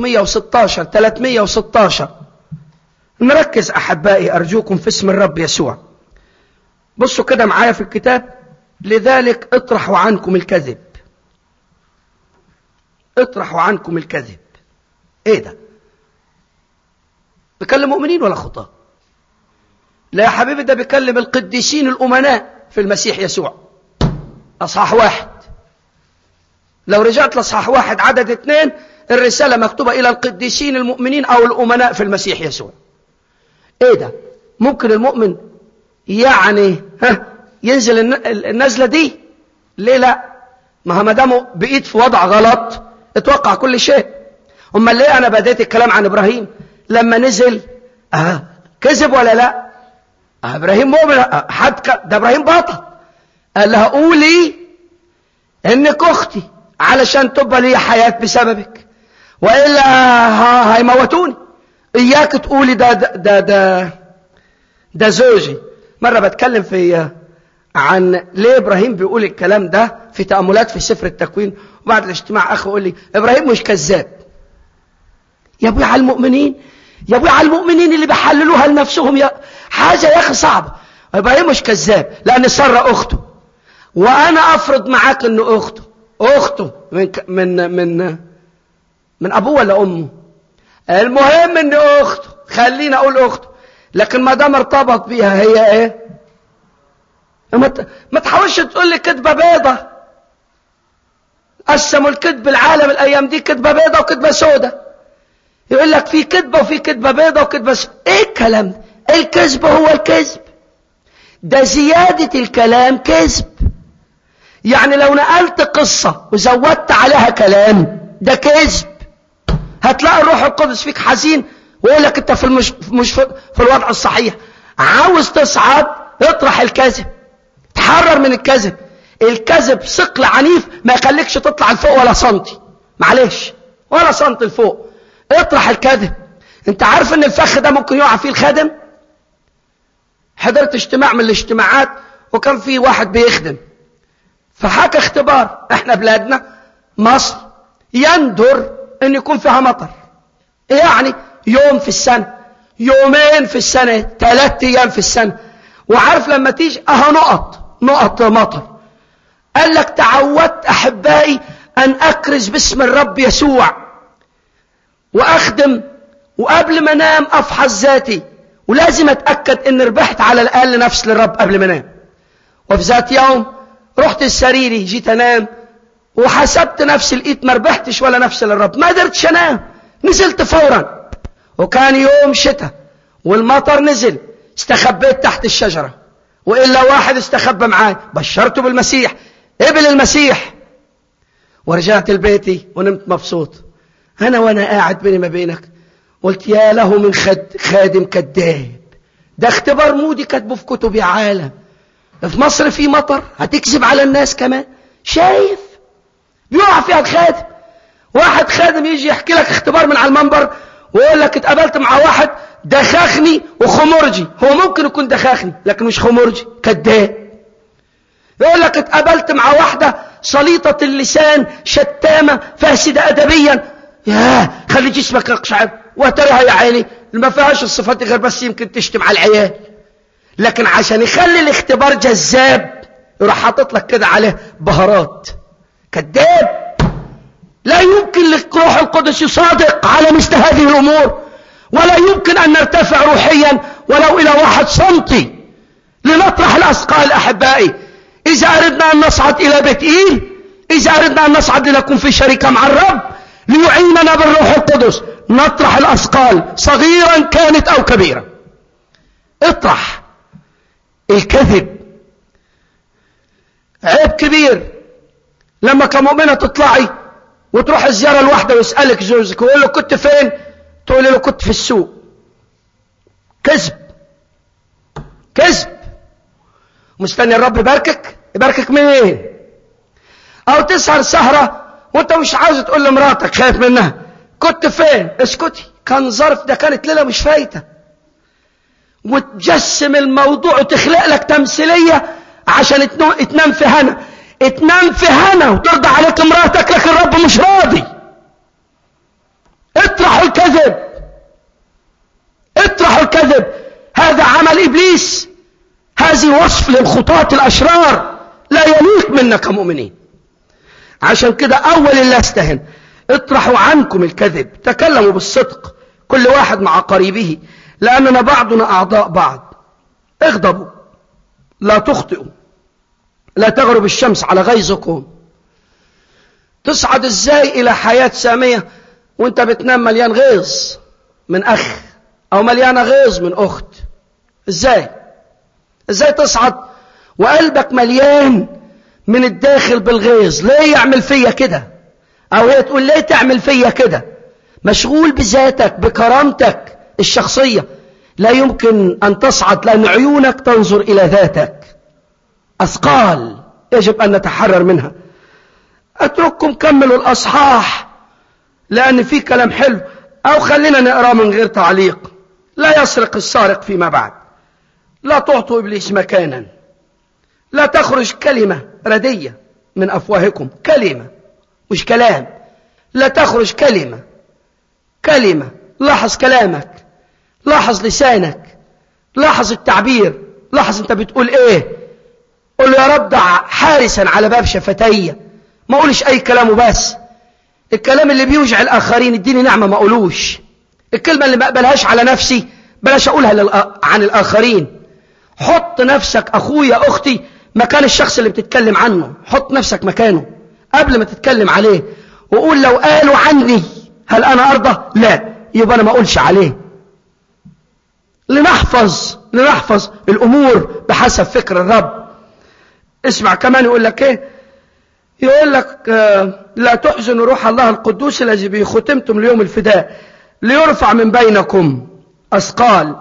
316. نركز أحبائي أرجوكم في اسم الرب يسوع. بصوا كده معايا في الكتاب: لذلك اطرحوا عنكم الكذب. اطرحوا عنكم الكذب. ايه ده؟ بيكلم مؤمنين ولا خطاة؟ لا يا حبيبي، ده بيكلم القديسين الأمناء في المسيح يسوع. أصحاح 1، لو رجعت لأصحاح 1 عدد 2، الرسالة مكتوبة إلى القديسين المؤمنين أو الأمناء في المسيح يسوع. ايه ده؟ ممكن المؤمن يعني ينزل النزلة دي؟ ليه لا؟ ما دامه بقيت في وضع غلط اتوقع كل شيء. امال ليه انا بديت الكلام عن ابراهيم لما نزل؟ كذب ولا لا؟ ابراهيم مؤمن، ده ابراهيم بطل. قال لها قولي انك اختي علشان تبقى لي حياة بسببك، والا هيموتوني. اياك تقولي ده زوجي. مرة بتكلم عن ليه ابراهيم بيقول الكلام ده في تأملات في سفر التكوين، وبعد الاجتماع اخي يقول لي ابراهيم مش كذاب. يا ابوي على المؤمنين، يا ابوي على المؤمنين اللي بيحللوها لنفسهم، حاجة يا اخي صعبة. ابراهيم مش كذاب لان سارة اخته، وانا افرض معاك انه اخته من ابوه ولا امه، المهم انه اخته، خلينا اقول اخته، لكن ما دام ارتبط بيها هي ايه؟ ما تحاولش تقول لي كذبه بيضه. قسموا الكذب العالم الايام دي كذبه بيضه وكذبه سودة. يقول لك في كذبه وفي كذبه بيضه وكذبه سودة. ايه الكلام ده؟ الكذب هو الكذب، ده زياده الكلام كذب. يعني لو نقلت قصه وزودت عليها كلام ده كذب. هتلاقي الروح القدس فيك حزين ويقول لك انت مش في الوضع الصحيح. عاوز تصعد اطرح الكذب، تحرر من الكذب. الكذب ثقل عنيف ما يخليكش تطلع لفوق ولا سنتي، معلش، ولا سنتي لفوق. اطرح الكذب. انت عارف ان الفخ ده ممكن يقع فيه الخادم؟ حضرت اجتماع من الاجتماعات وكان في واحد بيخدم، فحكى اختبار. احنا بلادنا مصر يندر ان يكون فيها مطر، يعني يوم في السنة، يومين في السنة، 3 أيام في السنة. وعارف لما تيجي نقط مطر. قال لك تعودت أحبائي أن أكرز باسم الرب يسوع وأخدم، وقبل ما أنام أفحص ذاتي، ولازم أتأكد أن ربحت على الأقل نفس للرب قبل ما أنام. وفي ذات يوم رحت السريري، جيت أنام وحسبت نفسي، لقيت ما ربحتش ولا نفس للرب، ما قدرتش أنام، نزلت فورا وكان يوم شتاء والمطر نزل، استخبيت تحت الشجرة، وإلا واحد استخبى معاي، بشرته بالمسيح، قبل المسيح، ورجعت لبيتي ونمت مبسوط. أنا وأنا قاعد بيني ما بينك قلت يا له من خادم كذاب، ده اختبار مودي كاتبه في كتب يا عالم. في مصر في مطر هتكذب على الناس كمان؟ شايف بيقع فيها الخادم. واحد خادم يجي يحكي لك اختبار من على المنبر ويقول لك اتقابلت مع واحد دخاخني وخمرجي. هو ممكن يكون دخاخني لكن مش خمرجي، كذاب. يقول لك اتقابلت مع واحدة سليطة اللسان شتامة فاسدة أدبيا، يا خلي جسمك يقشعر، وتريها يا عيني ما فيهاش الصفات غير بس يمكن تشتم على العيال. لكن عشان يخلي الاختبار جذاب يروح حاطط لك كده عليه بهارات. كذاب. لا يمكن للروح القدس يصادق على مثل هذه الأمور، ولا يمكن أن نرتفع روحيا ولو إلى 1 سنتي لنطرح الأثقال. أحبائي، إذا أردنا أن نصعد إلى بيت إيل، إذا أردنا أن نصعد لنكون في شركة مع الرب ليعيننا بالروح القدس، نطرح الأثقال صغيرا كانت أو كبيرة. اطرح الكذب. عيب كبير لما كمؤمنة تطلعي وتروح الزيارة الواحدة ويسألك زوجك ويقول له كنت فين، تقول له كنت في السوق. كذب. كذب. مستني الرب يباركك. يباركك مين؟ او تسهر سهرة وانت مش عاوز تقول لمراتك، خايف منها، كنت فين؟ اسكتي، كان ظرف، ده كانت ليلة مش فايتة. وتجسم الموضوع وتخلق لك تمثيلية عشان تنام في هنا. تنام في هنا وترضى عليك مراتك، لكن الرب مش راضي. اطرحوا الكذب. اطرحوا الكذب. هذا عمل إبليس. هذه وصف للخطاة الأشرار لا يليق منا كمؤمنين. عشان كده أول اللي استهن، اطرحوا عنكم الكذب، تكلموا بالصدق كل واحد مع قريبه، لأننا بعضنا أعضاء بعض. اغضبوا لا تخطئوا، لا تغرب الشمس على غيظكم. تصعد ازاي إلى حياة سامية وانت بتنام مليان غيظ من أخ أو مليانة غيظ من أخت؟ ازاي تصعد وقلبك مليان من الداخل بالغيظ؟ ليه يعمل فيا كده؟ أو هي تقول ليه تعمل فيا كده؟ مشغول بذاتك بكرامتك الشخصية. لا يمكن أن تصعد لأن عيونك تنظر إلى ذاتك. أثقال يجب أن نتحرر منها. أترككم كملوا الأصحاح لأن في كلام حلو، أو خلينا نقرأ من غير تعليق. لا يسرق السارق فيما بعد. لا تعطوا إبليس مكانا. لا تخرج كلمة ردية من أفواهكم. كلمة مش كلام. لا تخرج كلمة. لاحظ كلامك، لاحظ لسانك، لاحظ التعبير، لاحظ انت بتقول ايه. قل له يا رب دع حارسا على باب شفتي. ما اقولش اي كلام وبس. الكلام اللي بيوجع الاخرين اديني نعمة ما اقولوش. الكلمة اللي ما اقبلهاش على نفسي بلاش اقولها عن الاخرين. حط نفسك اخويا اختي مكان الشخص اللي بتتكلم عنه. حط نفسك مكانه قبل ما تتكلم عليه، وقول لو قالوا عني هل انا ارضى؟ لا، يبقى انا ما اقولش عليه. لنحفظ الامور بحسب فكر الرب. اسمع كمان يقول لك ايه. يقول لك لا تحزنوا روح الله القدوس الذي به ختمتم ليوم الفداء، ليرفع من بينكم اثقال.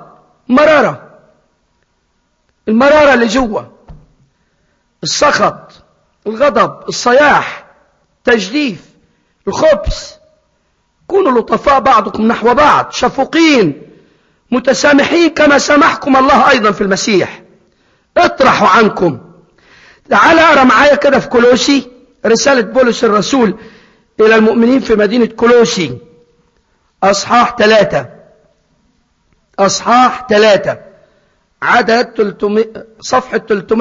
المرارة اللي جوه، السخط، الغضب، الصياح، تجديف، الخبث. كونوا لطفاء بعضكم نحو بعض، شفوقين، متسامحين كما سامحكم الله أيضا في المسيح. اطرحوا عنكم. تعال اقرا معايا كده في كولوسي، رسالة بولس الرسول إلى المؤمنين في مدينة كولوسي، أصحاح 3 عدد صفحة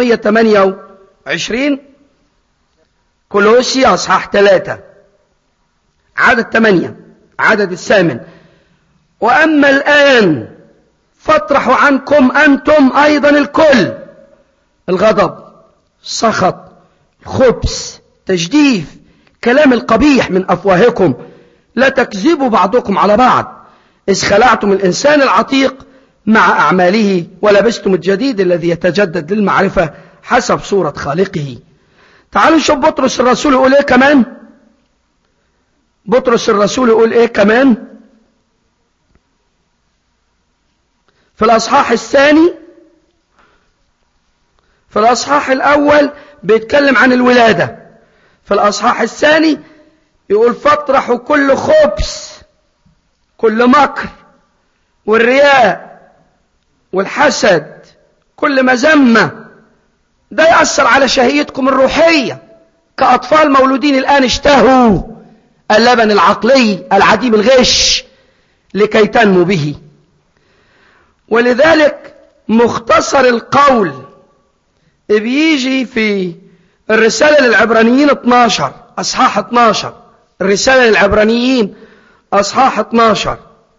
328. كولوسي أصحاح 3 عدد 8 عدد 8. وأما الآن فاطرحوا عنكم أنتم أيضا الكل، الغضب، السخط، الخبث، تجديف، كلام القبيح من أفواهكم. لا تكذبوا بعضكم على بعض، إذ خلعتم الإنسان العتيق مع أعماله ولبستم الجديد الذي يتجدد للمعرفة حسب صورة خالقه. تعالوا نشوف بطرس الرسول يقول إيه كمان. بطرس الرسول يقول إيه كمان في الأصحاح الثاني. في الأصحاح الأول بيتكلم عن الولادة، في الأصحاح الثاني يقول فاطرحوا كل خبث، كل مكر والرياء والحسد، كل مذمة، ده يأثر على شهيتكم الروحية كأطفال مولودين الآن اشتهوا اللبن العقلي العديم الغش لكي تنمو به. ولذلك مختصر القول بيجي في الرسالة للعبرانيين 12 أصحاح 12، الرسالة للعبرانيين أصحاح 12.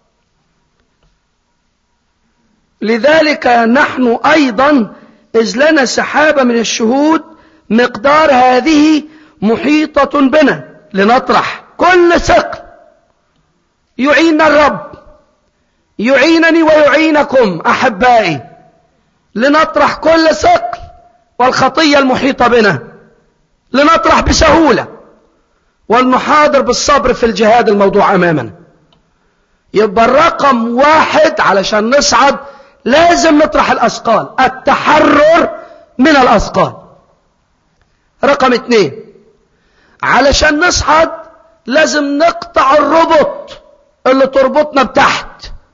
لذلك نحن أيضا إذ لنا سحابة من الشهود مقدار هذه محيطة بنا لنطرح كل ثقل. يعين الرب، يعينني ويعينكم أحبائي، لنطرح كل ثقل والخطية المحيطة بنا، لنطرح بسهولة والنحاضر بالصبر في الجهاد الموضوع أمامنا. يبقى الرقم 1 علشان نصعد لازم نطرح الأثقال، التحرر من الأثقال. رقم 2 علشان نصعد لازم نقطع الربط اللي تربطنا بتحت.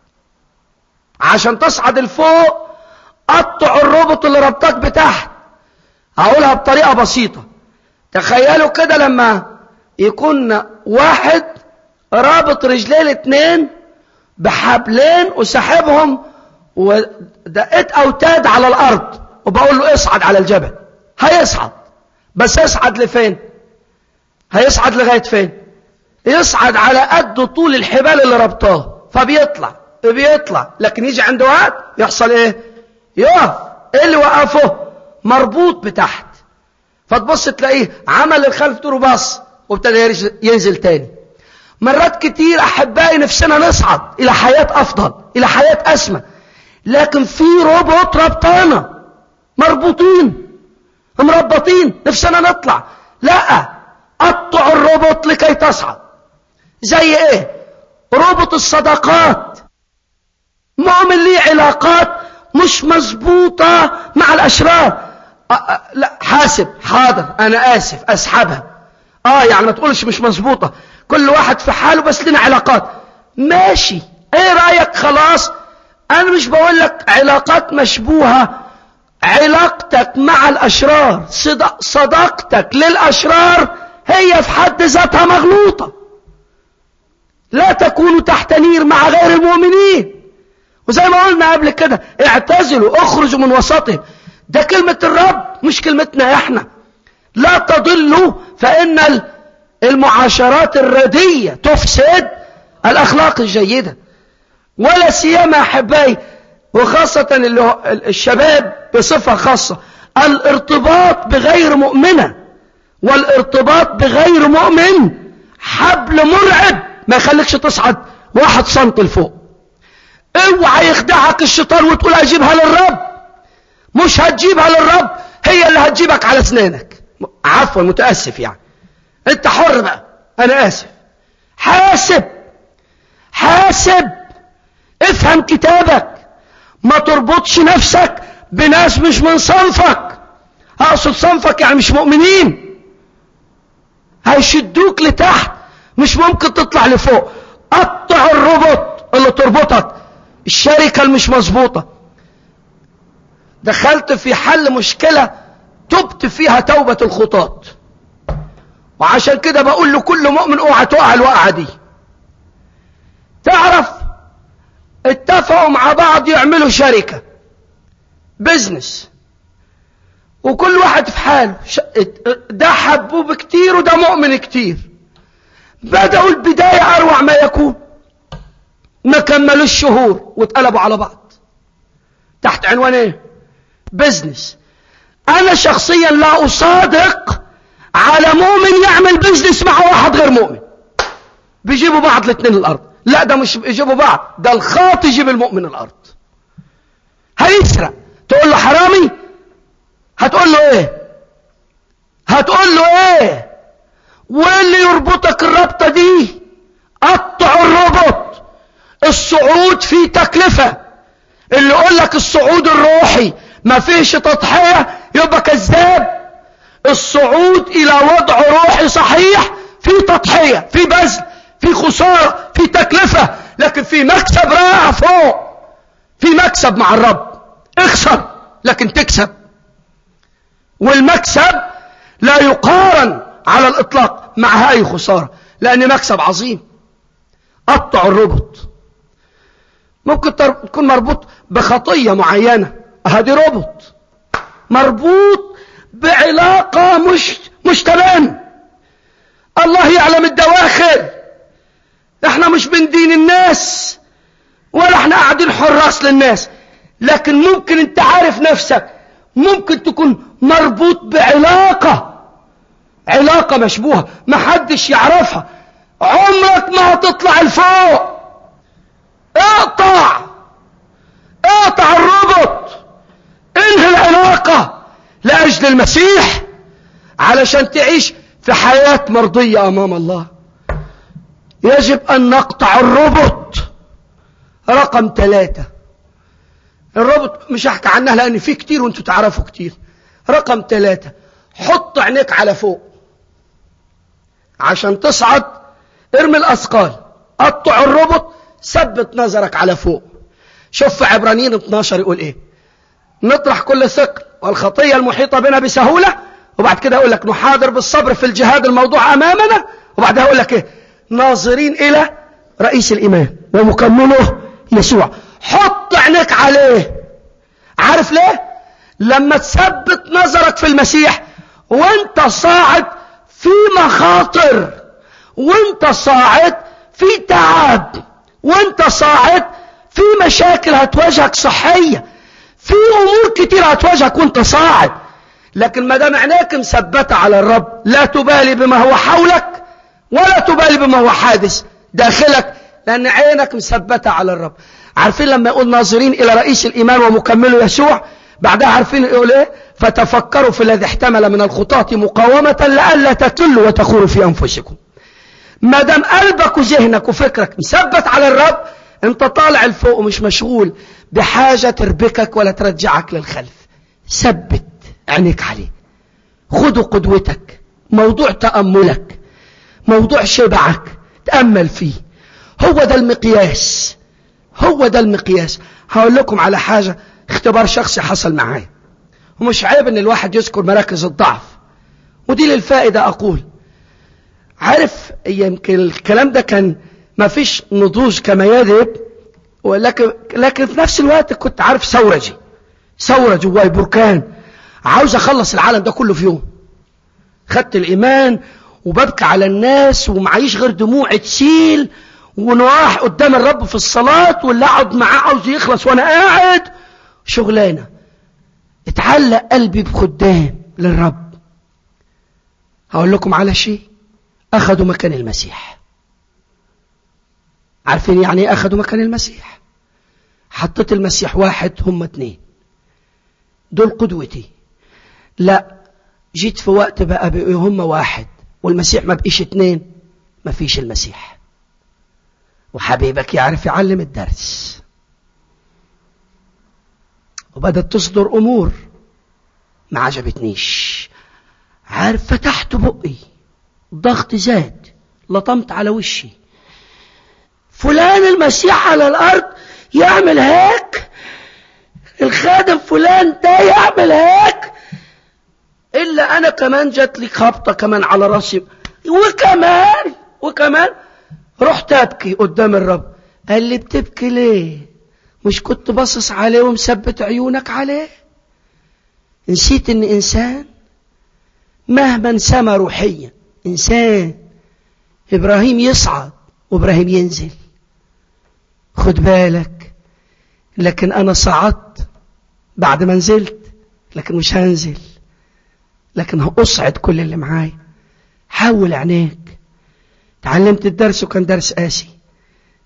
عشان تصعد الفوق قطع الربط اللي ربطك بتحت. هقولها بطريقة بسيطة. تخيلوا كده لما يكون واحد رابط رجليه الاتنين بحبلين وسحبهم ودقت أوتاد على الأرض وبقول له اصعد على الجبل، هيصعد، بس يصعد لفين؟ هيصعد لغاية فين؟ يصعد على قد طول الحبال اللي ربطاه، فبيطلع لكن يجي عند وقت يحصل ايه؟ يقف. ايه اللي وقفه؟ مربوط بتحت. فتبص تلاقيه عمل الخلف دور باص وابتدى ينزل تاني. مرات كتير أحبائي نفسنا نصعد إلى حياة أفضل، إلى حياة أسمى، لكن في ربط ربطانا، مربطين، نفسنا نطلع. لا، قطع الربط لكي تصعد. زي ايه؟ ربط الصداقات. مؤمن ليه علاقات مش مظبوطة مع الأشرار. لا، حاسب، حاضر، أنا آسف، أسحبها. يعني ما تقولش مش مظبوطة، كل واحد في حاله، بس لنا علاقات ماشي. ايه رأيك؟ خلاص، أنا مش بقول لك علاقات مشبوهة. علاقتك مع الأشرار، صداقتك للأشرار هي في حد ذاتها مغلوطة. لا تكونوا تحت نير مع غير المؤمنين. وزي ما قلنا قبل كده، اعتزلوا، اخرجوا من وسطهم. ده كلمة الرب مش كلمتنا احنا. لا تضلوا، فإن المعاشرات الردية تفسد الأخلاق الجيدة. ولا سيما أحبائي، وخاصة الشباب بصفة خاصة، الارتباط بغير مؤمنة والارتباط بغير مؤمن حبل مرعب ما يخليكش تصعد 1 سنتي لفوق. اوعى يخدعك الشيطان وتقول اجيبها للرب. مش هتجيبها للرب، هي اللي هتجيبك على اسنانك. عفوا، متأسف، يعني انت حر بقى، انا اسف. حاسب، افهم كتابك، ما تربطش نفسك بناس مش من صنفك. اقصد صنفك يعني مش مؤمنين، هيشدوك لتحت، مش ممكن تطلع لفوق. قطع الربط اللي تربطك. الشركة المش مظبوطة، دخلت في حل مشكلة تبت فيها توبة الخطاة. وعشان كده بقول لكل مؤمن اوعى تقع الوقعة دي. تعرف، اتفقوا مع بعض يعملوا شركة بزنس، وكل واحد في حاله، ده حبوب كتير وده مؤمن كتير. بدأوا البداية أروع ما يكون، ما كملوش شهور واتقلبوا على بعض تحت عنوان ايه؟ بزنس. أنا شخصيا لا أصادق على مؤمن يعمل بزنس مع واحد غير مؤمن، بيجيبوا بعض الاثنين الأرض. لا ده مش يجيبوا بعض، ده الخاطي يجيب المؤمن الأرض. هيسرق تقول له حرامي، هتقول له ايه؟ هتقول له ايه؟ واللي يربطك الربطة دي قطع الربط. الصعود فيه تكلفة. اللي يقول لك الصعود الروحي ما فيش تضحية يبقى كذاب. الصعود الى وضع روحي صحيح فيه تضحية، فيه بذل، فيه خسارة، فيه تكلفة، لكن فيه مكسب رائع فوق. فيه مكسب مع الرب، اخسر لكن تكسب. والمكسب لا يقارن على الاطلاق مع هاي خسارة، لان مكسب عظيم. قطع الربط. ممكن تكون مربوط بخطية معينة، هذه ربط مربوط بعلاقة مش تمام. الله يعلم الدواخل. احنا مش بندين الناس ولا احنا قاعدين حراس للناس، لكن ممكن انت عارف نفسك ممكن تكون مربوط بعلاقة مشبوهة محدش يعرفها. عمرك ما هتطلع الفوق. اقطع الربط، انهي العلاقة لأجل المسيح علشان تعيش في حياة مرضية أمام الله. يجب أن نقطع الربط. رقم 3، الربط مش هحكي عنها لأن في كتير وانتوا تعرفوا كتير. رقم 3، حط عينيك على فوق عشان تصعد. ارمي الأثقال، قطع الربط، ثبت نظرك على فوق. شوف في عبرانيين 12 يقول ايه؟ نطرح كل ثقل والخطية المحيطة بنا بسهولة، وبعد كده يقول لك نحاضر بالصبر في الجهاد الموضوع أمامنا، وبعدها يقول لك ايه؟ ناظرين إلى رئيس الإيمان ومكمله يسوع. حط عينيك عليه. عارف ليه؟ لما تثبت نظرك في المسيح وانت صاعد في مخاطر، وانت صاعد في تعب، وانت صاعد في مشاكل هتواجهك صحية، في امور كتير هتواجهك وانت صاعد، لكن ما دام عينيك مثبتة على الرب لا تبالي بما هو حولك ولا تبالي بما هو حادث داخلك، لان عينك مثبتة على الرب. عارفين لما يقول ناظرين الى رئيس الايمان ومكمله يسوع، بعدها عارفين يقول ايه؟ فتفكروا في الذي احتمل من الخطاة مقاومة لئلا تكلوا وتخوروا في انفسكم. ما دام قلبك وذهنك وفكرك مثبت على الرب، انت طالع لفوق ومش مشغول بحاجة تربكك ولا ترجعك للخلف. ثبت عينيك عليه، خذوا قدوتك، موضوع تأملك، موضوع شبعك، تأمل فيه. هو ده المقياس، هو ده المقياس. هقول لكم على حاجة، اختبار شخصي حصل معايا، ومش عيب ان الواحد يذكر مراكز الضعف، ودي للفائدة اقول. عارف يمكن الكلام ده كان ما فيش نضوج كما يجب، لكن في نفس الوقت كنت عارف ثورة جواي، بركان عاوز اخلص العالم ده كله في يوم. خدت الايمان وببكي على الناس ومعيش غير دموع تسيل، ونواح قدام الرب في الصلاة، واللي اقعد معاه عاوز يخلص وانا قاعد شغلانة. اتعلق قلبي بخدام للرب. هقول لكم على شيء، اخذوا مكان المسيح. عارفين يعني ايه اخذوا مكان المسيح؟ حطيت المسيح واحد، هم 2 دول قدوتي. لا، جيت في وقت بقى هم 1 والمسيح ما بقيش 2، ما فيش المسيح. وحبيبك يعرف يعلم الدرس. وبدأت تصدر امور ما عجبتنيش. عارف، فتحت بقي، ضغط زاد، لطمت على وشي. فلان المسيح على الارض يعمل هيك، الخادم فلان ده يعمل هيك، الا انا كمان جات لي خبطه كمان على راسي، وكمان رحت ابكي قدام الرب. قال لي بتبكي ليه؟ مش كنت باصص عليه ومثبت عيونك عليه؟ نسيت ان انسان مهما انسمى روحيا، انسان ابراهيم يصعد وابراهيم ينزل، خد بالك. لكن انا صعدت بعد ما نزلت، لكن مش هنزل، لكن هأصعد كل اللي معايا. حول عينيك. تعلمت الدرس وكان درس قاسي.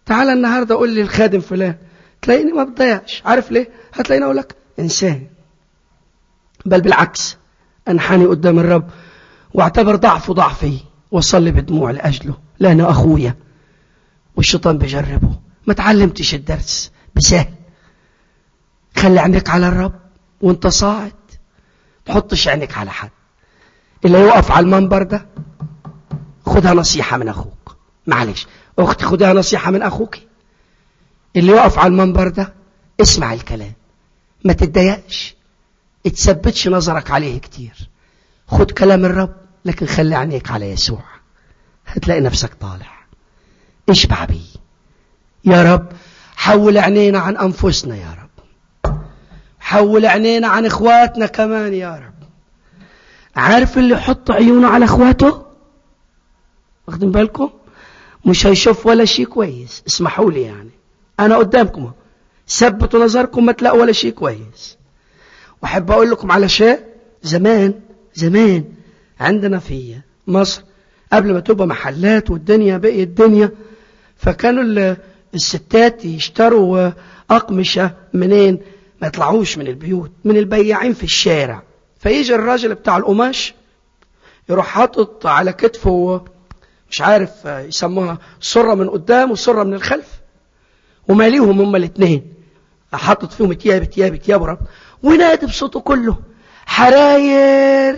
تعالى النهاردة قول لي الخادم فلان، تلاقيني ما بضيعش. عارف ليه؟ هتلاقيني أقول لك إنسان، بل بالعكس أنحني قدام الرب واعتبر ضعفه ضعفي وصلي بدموع لأجله، لأنه أخويا والشيطان بيجربه. ما تعلمتش الدرس بسهل. خلي عينيك على الرب وانت صاعد، تحطش عينيك على حد. اللي يقف على المنبر ده خدها نصيحة من أخوك، معلش أختي خدها نصيحة من أخوك. اللي يقف على المنبر ده اسمع الكلام، ما تتضايقش، اتثبتش نظرك عليه كتير. خد كلام الرب لكن خلي عينيك على يسوع، هتلاقي نفسك طالع. اشبع بيه يا رب. حول عينينا عن أنفسنا يا رب، حول عينينا عن إخواتنا كمان يا رب. عارف اللي يحط عيونه على إخواته، واخدين بالكم، مش هيشوف ولا شيء كويس. اسمحوا لي يعني أنا قدامكم، ثبتوا نظركم ما تلاقوا ولا شيء كويس. وأحب أقول لكم على شيء. زمان عندنا في مصر قبل ما تبقى محلات والدنيا بقي الدنيا، فكانوا الستات يشتروا أقمشة منين؟ ما يطلعوش من البيوت، من البياعين في الشارع. فيجي الراجل بتاع القماش يروح حاطط على كتفه مش عارف يسموها سرة من قدام وسرة من الخلف، وماليهم هما الاثنين، حاطط فيهم تياب رب، ونادي بصوته كله حراير،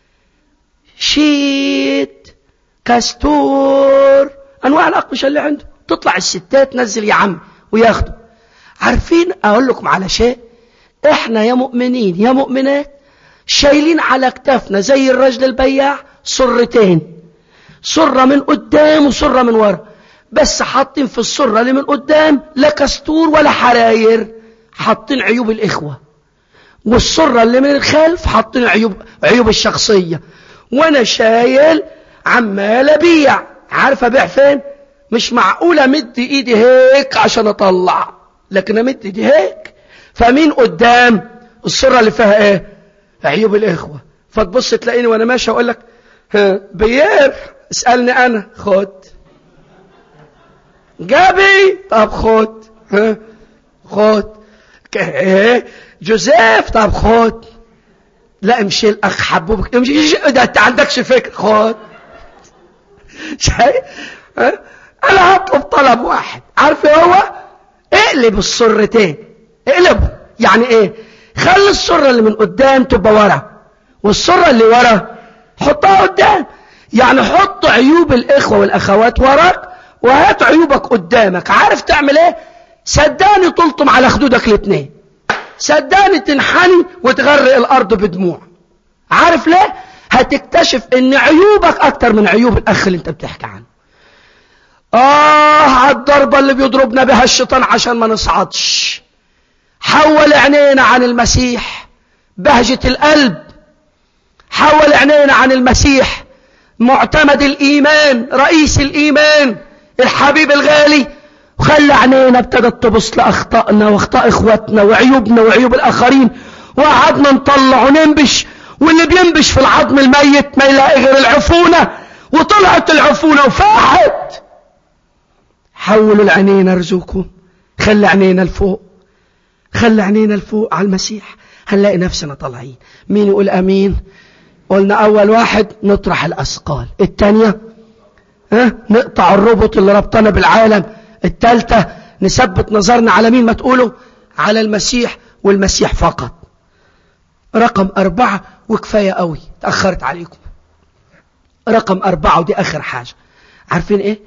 شيت، كاستور، انواع الاقمشه اللي عنده. تطلع الستات نزل يا عم وياخدوا. عارفين اقول لكم على شيء؟ احنا يا مؤمنين يا مؤمنات شايلين على كتافنا زي الرجل البياع سرتين، سرة من قدام وسرة من ورا، بس حاطين في السرة اللي من قدام لا كاستور ولا حراير، حاطين عيوب الإخوة، والسرة اللي من الخلف حاطين عيوب الشخصية. وانا شايل عمال ابيع. عارف ابيع فين؟ مش معقولة مد ايدي هيك عشان اطلع، لكن امد ايدي هيك. فمين قدام السرة اللي فيها ايه؟ عيوب الإخوة. فتبص تلاقيني وانا ماشي اقول لك بيير، اسألني انا، خد جابي، طب خد جوزيف، طب خد. لا امشي الاخ حبوبك، امشي ده انت عندكش فكر، خد. شايف؟ انا هطلب طلب واحد، عارف ايه هو؟ اقلب السرتين، اقلبه. يعني ايه؟ خلي السرة اللي من قدام تبقى ورا، والسرة اللي ورا حطها قدام. يعني حط عيوب الإخوة والأخوات وراك وهات عيوبك قدامك. عارف تعمل ايه؟ صدقني تلطم على خدودك الاثنين، صدقني تنحني وتغرق الأرض بدموع. عارف ليه؟ هتكتشف ان عيوبك اكتر من عيوب الأخ اللي انت بتحكي عنه. على الضربة اللي بيضربنا بها الشيطان عشان ما نصعدش. حول عينينا عن المسيح بهجة القلب، حول عينينا عن المسيح معتمد الإيمان، رئيس الإيمان، الحبيب الغالي. وخلى عينينا ابتدت تبص لأخطائنا وأخطاء إخواتنا وعيوبنا وعيوب الآخرين، وقعدنا نطلع وننبش. واللي بينبش في العظم الميت ما يلاقي غير العفونة، وطلعت العفونة وفاحت. حولوا العينين ارزوكم، خلي عينينا لفوق، خلي عينينا لفوق على المسيح، هنلاقي نفسنا طالعين. مين يقول امين؟ قلنا اول واحد نطرح الاثقال، الثانيه نقطع الربط اللي ربطنا بالعالم، الثالثه نثبت نظرنا على مين؟ ما تقولوا على المسيح والمسيح فقط. رقم 4 وكفايه قوي، تاخرت عليكم. رقم 4 ودي اخر حاجه، عارفين ايه؟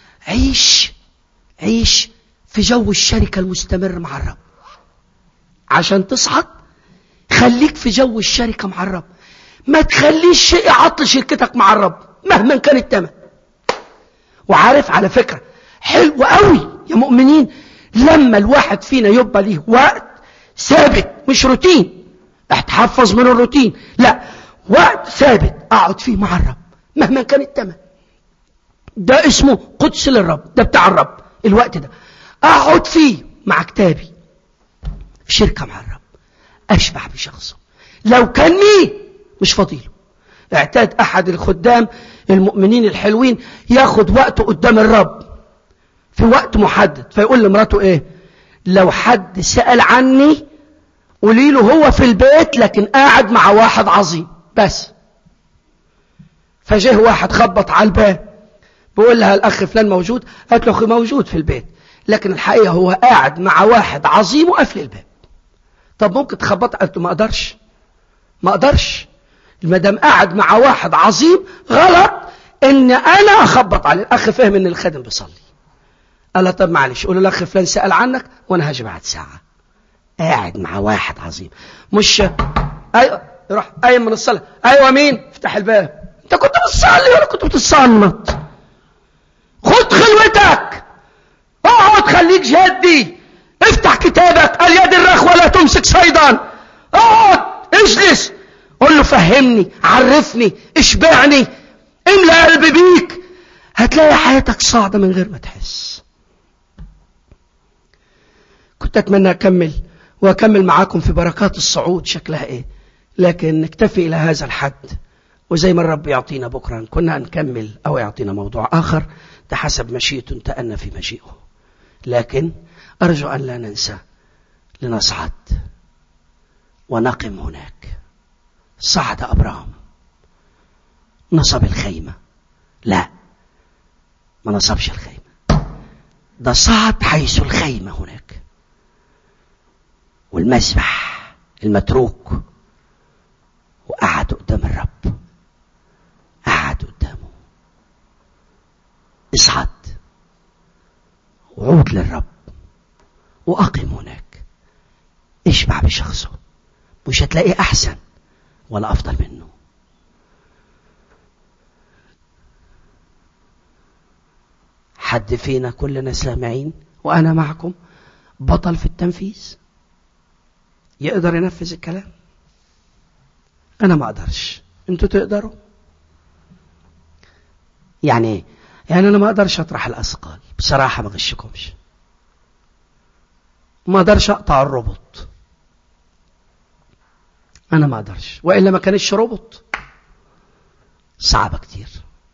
عيش في جو الشركه المستمر مع الرب. عشان تصعد خليك في جو الشركة مع الرب، ما تخليش شيء يعطل شركتك مع الرب مهما كان الثمن. وعارف على فكرة حلو قوي يا مؤمنين لما الواحد فينا يبقى ليه وقت ثابت، مش روتين اتحفظ من الروتين، لا وقت ثابت اقعد فيه مع الرب مهما كان الثمن. ده اسمه قدس للرب، ده بتاع الرب. الوقت ده اقعد فيه مع كتابي في شركة مع الرب، أشبع بشخصه. لو كان مين مش فضيله. اعتاد أحد الخدام المؤمنين الحلوين ياخد وقته قدام الرب في وقت محدد. فيقول لمراته ايه؟ لو حد سأل عني قولي له هو في البيت لكن قاعد مع واحد عظيم بس. فجه واحد خبط على الباب بيقول لها الأخ فلان موجود؟ قالت له أخي موجود في البيت لكن الحقيقة هو قاعد مع واحد عظيم وقفل الباب. طب ممكن تخبط؟ قالت له ما أقدرش المدام قاعد مع واحد عظيم غلط ان انا اخبط عليه. الاخ فهم ان الخادم بيصلي. قال له طب معلش قول له الاخ فلان سأل عنك وانا هاجي بعد ساعة. قاعد مع واحد عظيم مش ايوه يروح قايم من الصلاة. ايوه مين؟ افتح الباب. انت كنت بتصلي ولا كنت بتصنط؟ خد خلوتك اقعد خليك جدي افتح كتابك اليد الرخوة لا تمسك صيدا. اقعد اجلس قول له فهمني عرفني اشبعني املأ قلبي بيك. هتلاقي حياتك صاعدة من غير ما تحس. كنت اتمنى اكمل معاكم في بركات الصعود شكلها ايه، لكن نكتفي الى هذا الحد. وزي ما الرب يعطينا بكرة كنا نكمل او يعطينا موضوع اخر، ده حسب مشيئته انتقلنا في مشيئه. لكن ارجو ان لا ننسى لنصعد ونقم هناك. صعد ابراهام نصب الخيمة؟ لا، ما نصبش الخيمة، ده صعد حيث الخيمة هناك والمذبح المتروك، وقعد قدام الرب، قعد قدامه. اصعد وعود للرب وأقم هناك. اشبع بشخصه، مش هتلاقي أحسن ولا أفضل منه. حد فينا كلنا سامعين وأنا معكم بطل في التنفيذ يقدر ينفذ الكلام؟ أنا ما أقدرش، أنتوا تقدروا؟ يعني أنا ما أقدرش أطرح الأثقال بصراحة، ما غشكمش. ما أقدرش أقطع الربط، أنا ما أقدرش، وإلا ما كانش ربط. صعبة كتير.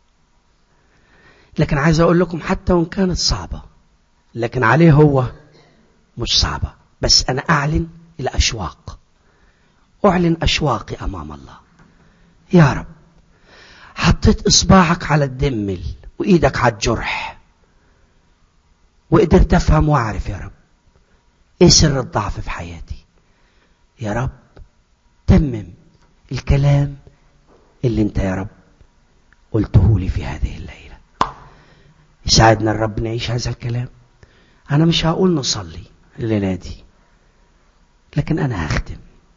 لكن عايز أقول لكم حتى وإن كانت صعبة لكن عليه هو مش صعبة. بس أنا أعلن إلى أشواق، أعلن أشواقي أمام الله. يا رب حطيت إصبعك على الدمل وإيدك على الجرح وقدرت أفهم وأعرف يا رب إيه سر الضعف في حياتي. يا رب تمم الكلام اللي أنت يا رب قلته لي في هذه الليلة. يساعدنا الرب نعيش هذا الكلام. أنا مش هقول نصلي الليلة دي، لكن أنا هختم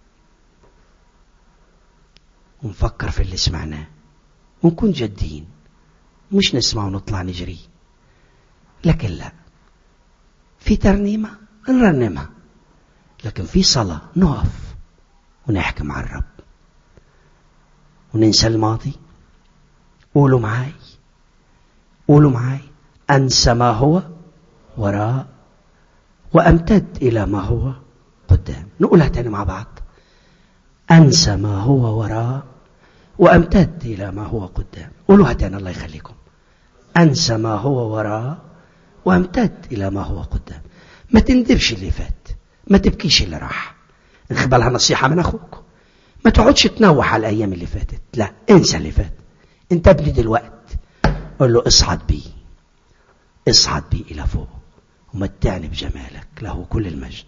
ونفكر في اللي سمعناه ونكون جادين، مش نسمع ونطلع نجري. لكن لا، في ترنيمة نرنمها، لكن في صلاة نقف ونحكي مع الرب وننسى الماضي. قولوا معاي أنسى ما هو وراء وأمتد إلى ما هو قدام. نقولها تاني مع بعض. أنسى ما هو وراء وأمتد إلى ما هو قدام. قولوها تاني الله يخليكم. أنسى ما هو وراء وأمتد إلى ما هو قدام. ما تندبش اللي فات، ما تبكيش اللي راح. نخبلها نصيحة من أخوك، ما تقعدش تنوح على الأيام اللي فاتت، لا، انسى اللي فات. انت ابني دلوقت، قل له اصعد بي إلى فوق ومتعني بجمالك، له كل المجد.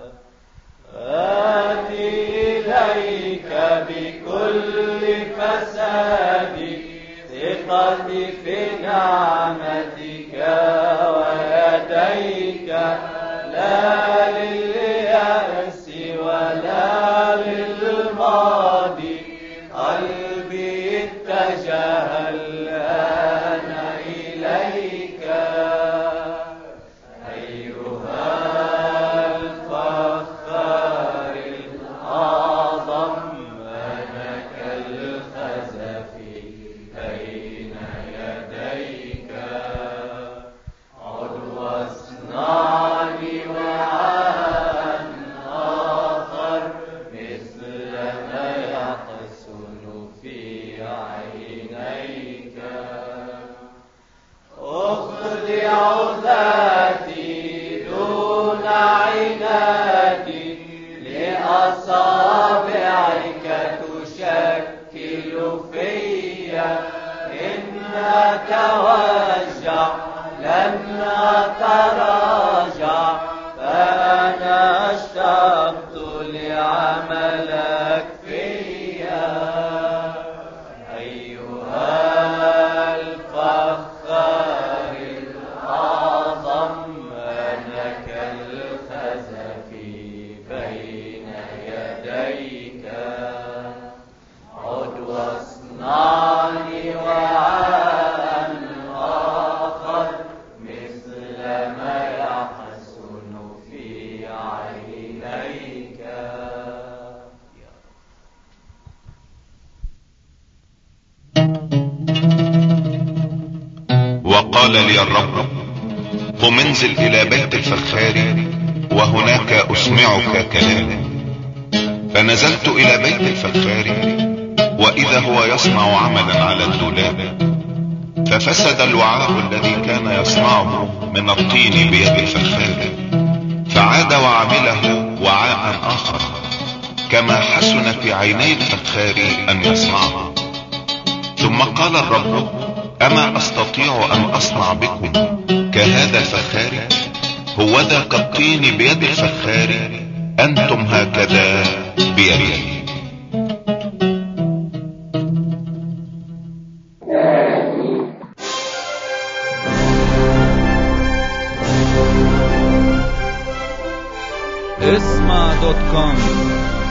بكل فس اشتقت لعملك فيا أيها الفخار الأعظم أنك الخزف بين يديك عد واصنعني وعاء آخر مثل ما يحسن في عينيك. وقال لي الرب قم انزل الى بيت الفخار وهناك اسمعك كلامي. فنزلت الى بيت الفخار واذا هو يصنع عملا على الدولاب، ففسد الوعاء الذي كان يصنعه من الطين بيد الفخار، فعاد وعمله وعاء اخر كما حسن في عيني الفخار ان يصنعه. ثم قال الرب اما استطيع ان اصنع بكم كهذا الفخار؟ هوذا كالطين بيد الفخار، انتم هكذا بيدي. اسمع.com